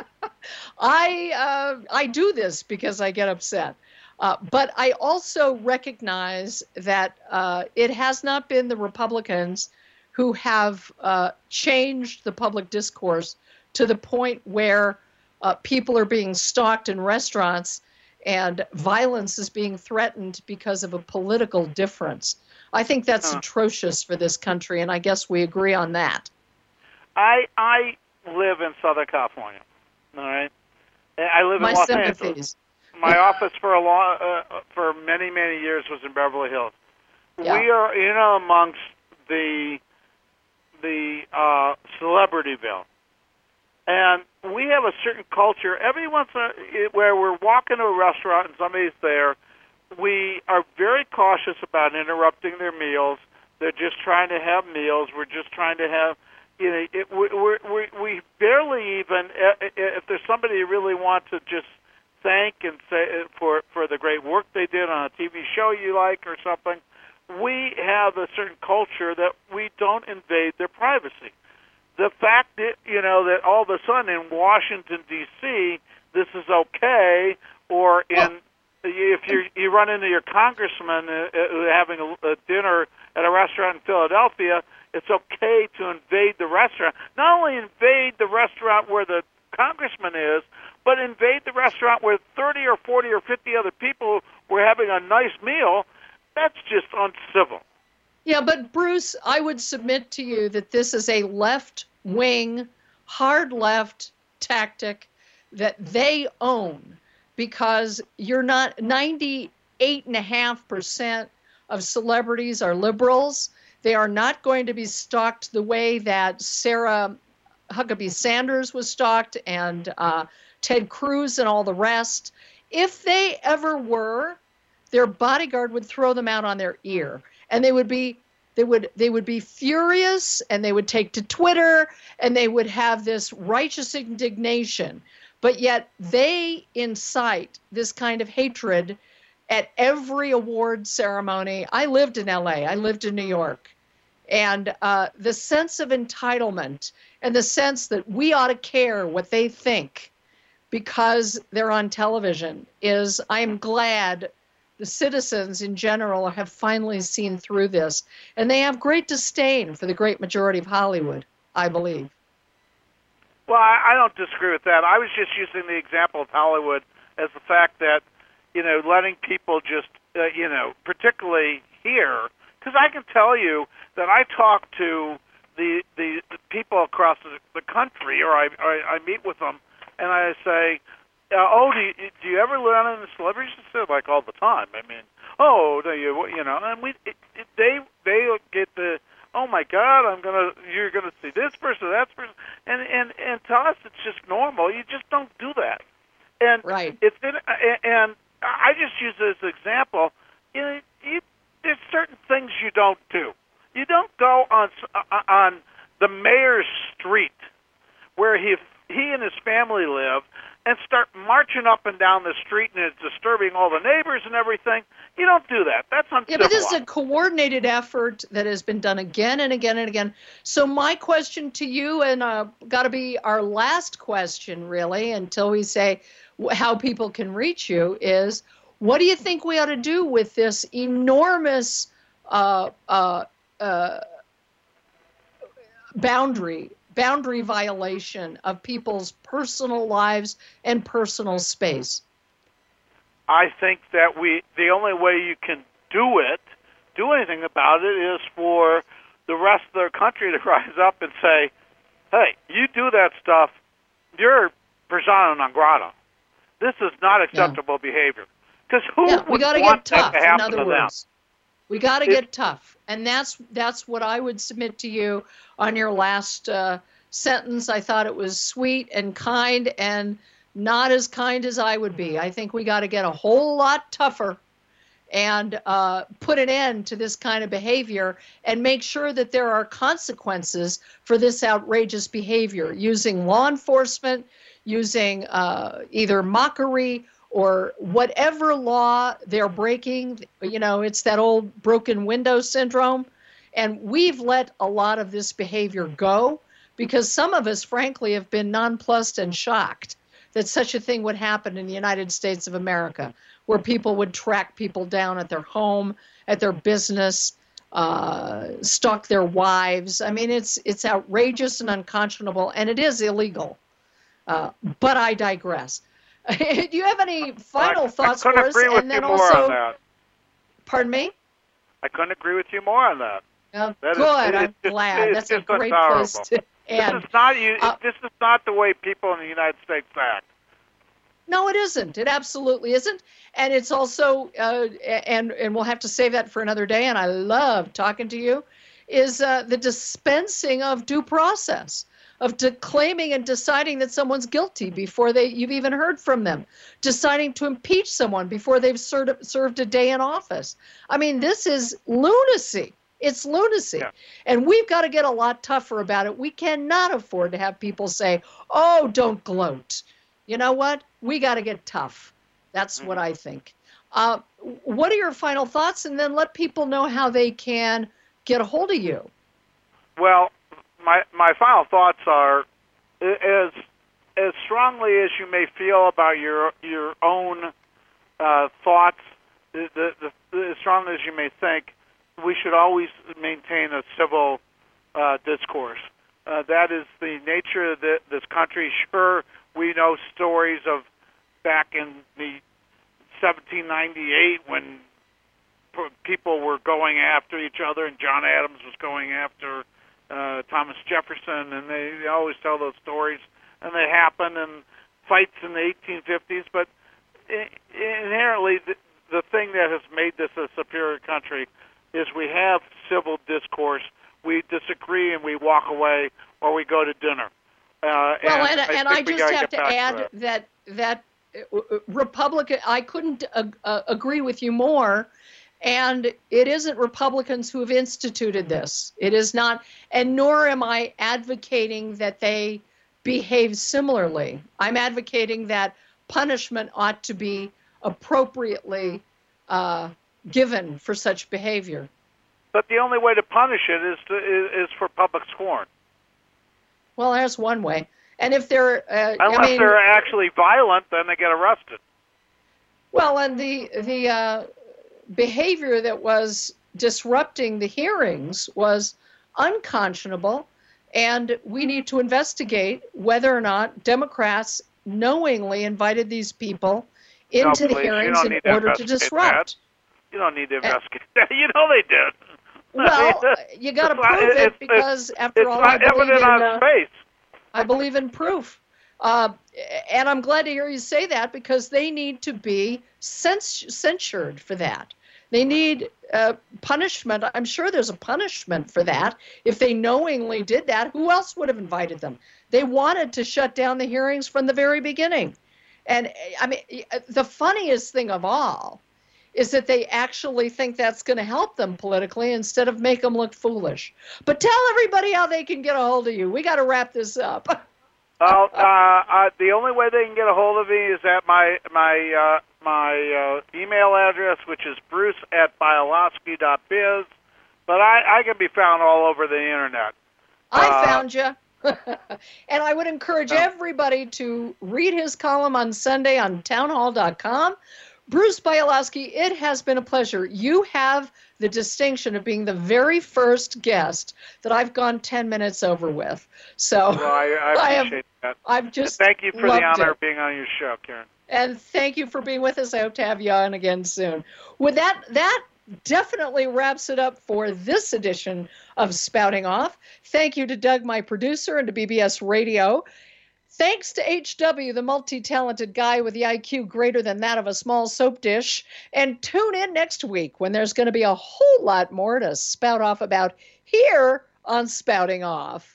I do this because I get upset. But I also recognize that it has not been the Republicans who have changed the public discourse to the point where people are being stalked in restaurants and violence is being threatened because of a political difference. I think that's atrocious for this country, and I guess we agree on that. I live in Southern California, all right? I live in Los Angeles. My office for many, many years was in Beverly Hills. Yeah. We are amongst the Celebrityville. And we have a certain culture. Every once in a while, where we're walking to a restaurant and somebody's there, we are very cautious about interrupting their meals. They're just trying to have meals. We're just trying to have, we barely even, if there's somebody you really want to just thank and say for the great work they did on a TV show you like or something, we have a certain culture that we don't invade their privacy. The fact that, that all of a sudden in Washington, D.C., this is okay, or if you run into your congressman having a dinner at a restaurant in Philadelphia, it's okay to invade the restaurant. Not only invade the restaurant where the congressman is, but invade the restaurant where 30 or 40 or 50 other people were having a nice meal. That's just uncivil. Yeah, but Bruce, I would submit to you that this is a left-wing, hard left tactic that they own, because you're not 98.5% of celebrities are liberals. They are not going to be stalked the way that Sarah Huckabee Sanders was stalked and Ted Cruz and all the rest. If they ever were, their bodyguard would throw them out on their ear. And they would be furious, and they would take to Twitter, and they would have this righteous indignation. But yet they incite this kind of hatred at every award ceremony. I lived in LA. I lived in New York. And the sense of entitlement and the sense that we ought to care what they think because they're on television is, I'm glad the citizens in general have finally seen through this. And they have great disdain for the great majority of Hollywood, I believe. Well, I don't disagree with that. I was just using the example of Hollywood as the fact that, letting people just, particularly here, because I can tell you that I talk to the people across the country, or I meet with them, and I say, do you ever learn into celebrities? Like all the time. I mean, and they get the, oh my God, you're gonna see this person, that person, and to us it's just normal. You just don't do that, and right. And I just use it as an example. There's certain things you don't do. You don't go on the mayor's street where he and his family live and start marching up and down the street and it's disturbing all the neighbors and everything. You don't do that. That's uncivilized. Yeah, but this is a coordinated effort that has been done again and again and again. So my question to you, and got to be our last question really until we say how people can reach you, is what do you think we ought to do with this enormous boundary violation of people's personal lives and personal space? I think that the only way you can do anything about it, is for the rest of their country to rise up and say, hey, you do that stuff, you're persona non grata. This is not acceptable behavior. Because who would want that to happen to them? We got to get tough. And that's what I would submit to you on your last sentence. I thought it was sweet and kind and not as kind as I would be. I think we got to get a whole lot tougher and put an end to this kind of behavior and make sure that there are consequences for this outrageous behavior, using law enforcement, using either mockery or whatever law they're breaking. You know, it's that old broken window syndrome. And we've let a lot of this behavior go because some of us, frankly, have been nonplussed and shocked that such a thing would happen in the United States of America, where people would track people down at their home, at their business, stalk their wives. I mean, it's outrageous and unconscionable, and it is illegal. But I digress. Do you have any final thoughts for us? I couldn't agree with you more on that. Pardon me? I couldn't agree with you more on that. Good. I'm glad. That's a great place to end. This is not the way people in the United States act. No, it isn't. It absolutely isn't. And it's also, and we'll have to save that for another day, and I love talking to you, is the dispensing of due process, of claiming and deciding that someone's guilty before you've even heard from them, deciding to impeach someone before they've served a day in office. I mean, this is lunacy. It's lunacy. Yeah. And we've got to get a lot tougher about it. We cannot afford to have people say, oh, don't gloat. You know what? We got to get tough. That's what I think. What are your final thoughts? And then let people know how they can get a hold of you. Well, my final thoughts are, as strongly as you may feel about your own thoughts, as strongly as you may think, we should always maintain a civil discourse. That is the nature of this country. Sure, we know stories of back in the 1798 when people were going after each other, and John Adams was going after Thomas Jefferson, and they always tell those stories, and they happen, and fights in the 1850s. But inherently, the thing that has made this a superior country is we have civil discourse. We disagree and we walk away, or we go to dinner. I just have to add that Republican, I couldn't agree with you more. And it isn't Republicans who have instituted this. It is not, and nor am I advocating that they behave similarly. I'm advocating that punishment ought to be appropriately given for such behavior. But the only way to punish it is for public scorn. Well, there's one way. And if they're unless they're actually violent, then they get arrested. Well, and the behavior that was disrupting the hearings was unconscionable, and we need to investigate whether or not Democrats knowingly invited these people into the hearings in order to disrupt. You don't need to investigate that. You know they did. Well, you got to prove it because, after all, I believe in proof. And I'm glad to hear you say that because they need to be censured for that. They need punishment. I'm sure there's a punishment for that. If they knowingly did that, who else would have invited them? They wanted to shut down the hearings from the very beginning. And I mean, the funniest thing of all is that they actually think that's going to help them politically instead of make them look foolish. But tell everybody how they can get a hold of you. We got to wrap this up. The only way they can get a hold of me is at my email address, which is bruce@bialosky.biz. But I can be found all over the internet. I found you. And I would encourage everybody to read his column on Sunday on townhall.com. Bruce Bialosky, it has been a pleasure. You have the distinction of being the very first guest that I've gone 10 minutes over with. So I appreciate that. I've just thank you for the honor of being on your show, Karen. And thank you for being with us. I hope to have you on again soon. With that definitely wraps it up for this edition of Spouting Off. Thank you to Doug, my producer, and to BBS Radio. Thanks to HW, the multi-talented guy with the IQ greater than that of a small soap dish. And tune in next week when there's going to be a whole lot more to spout off about here on Spouting Off.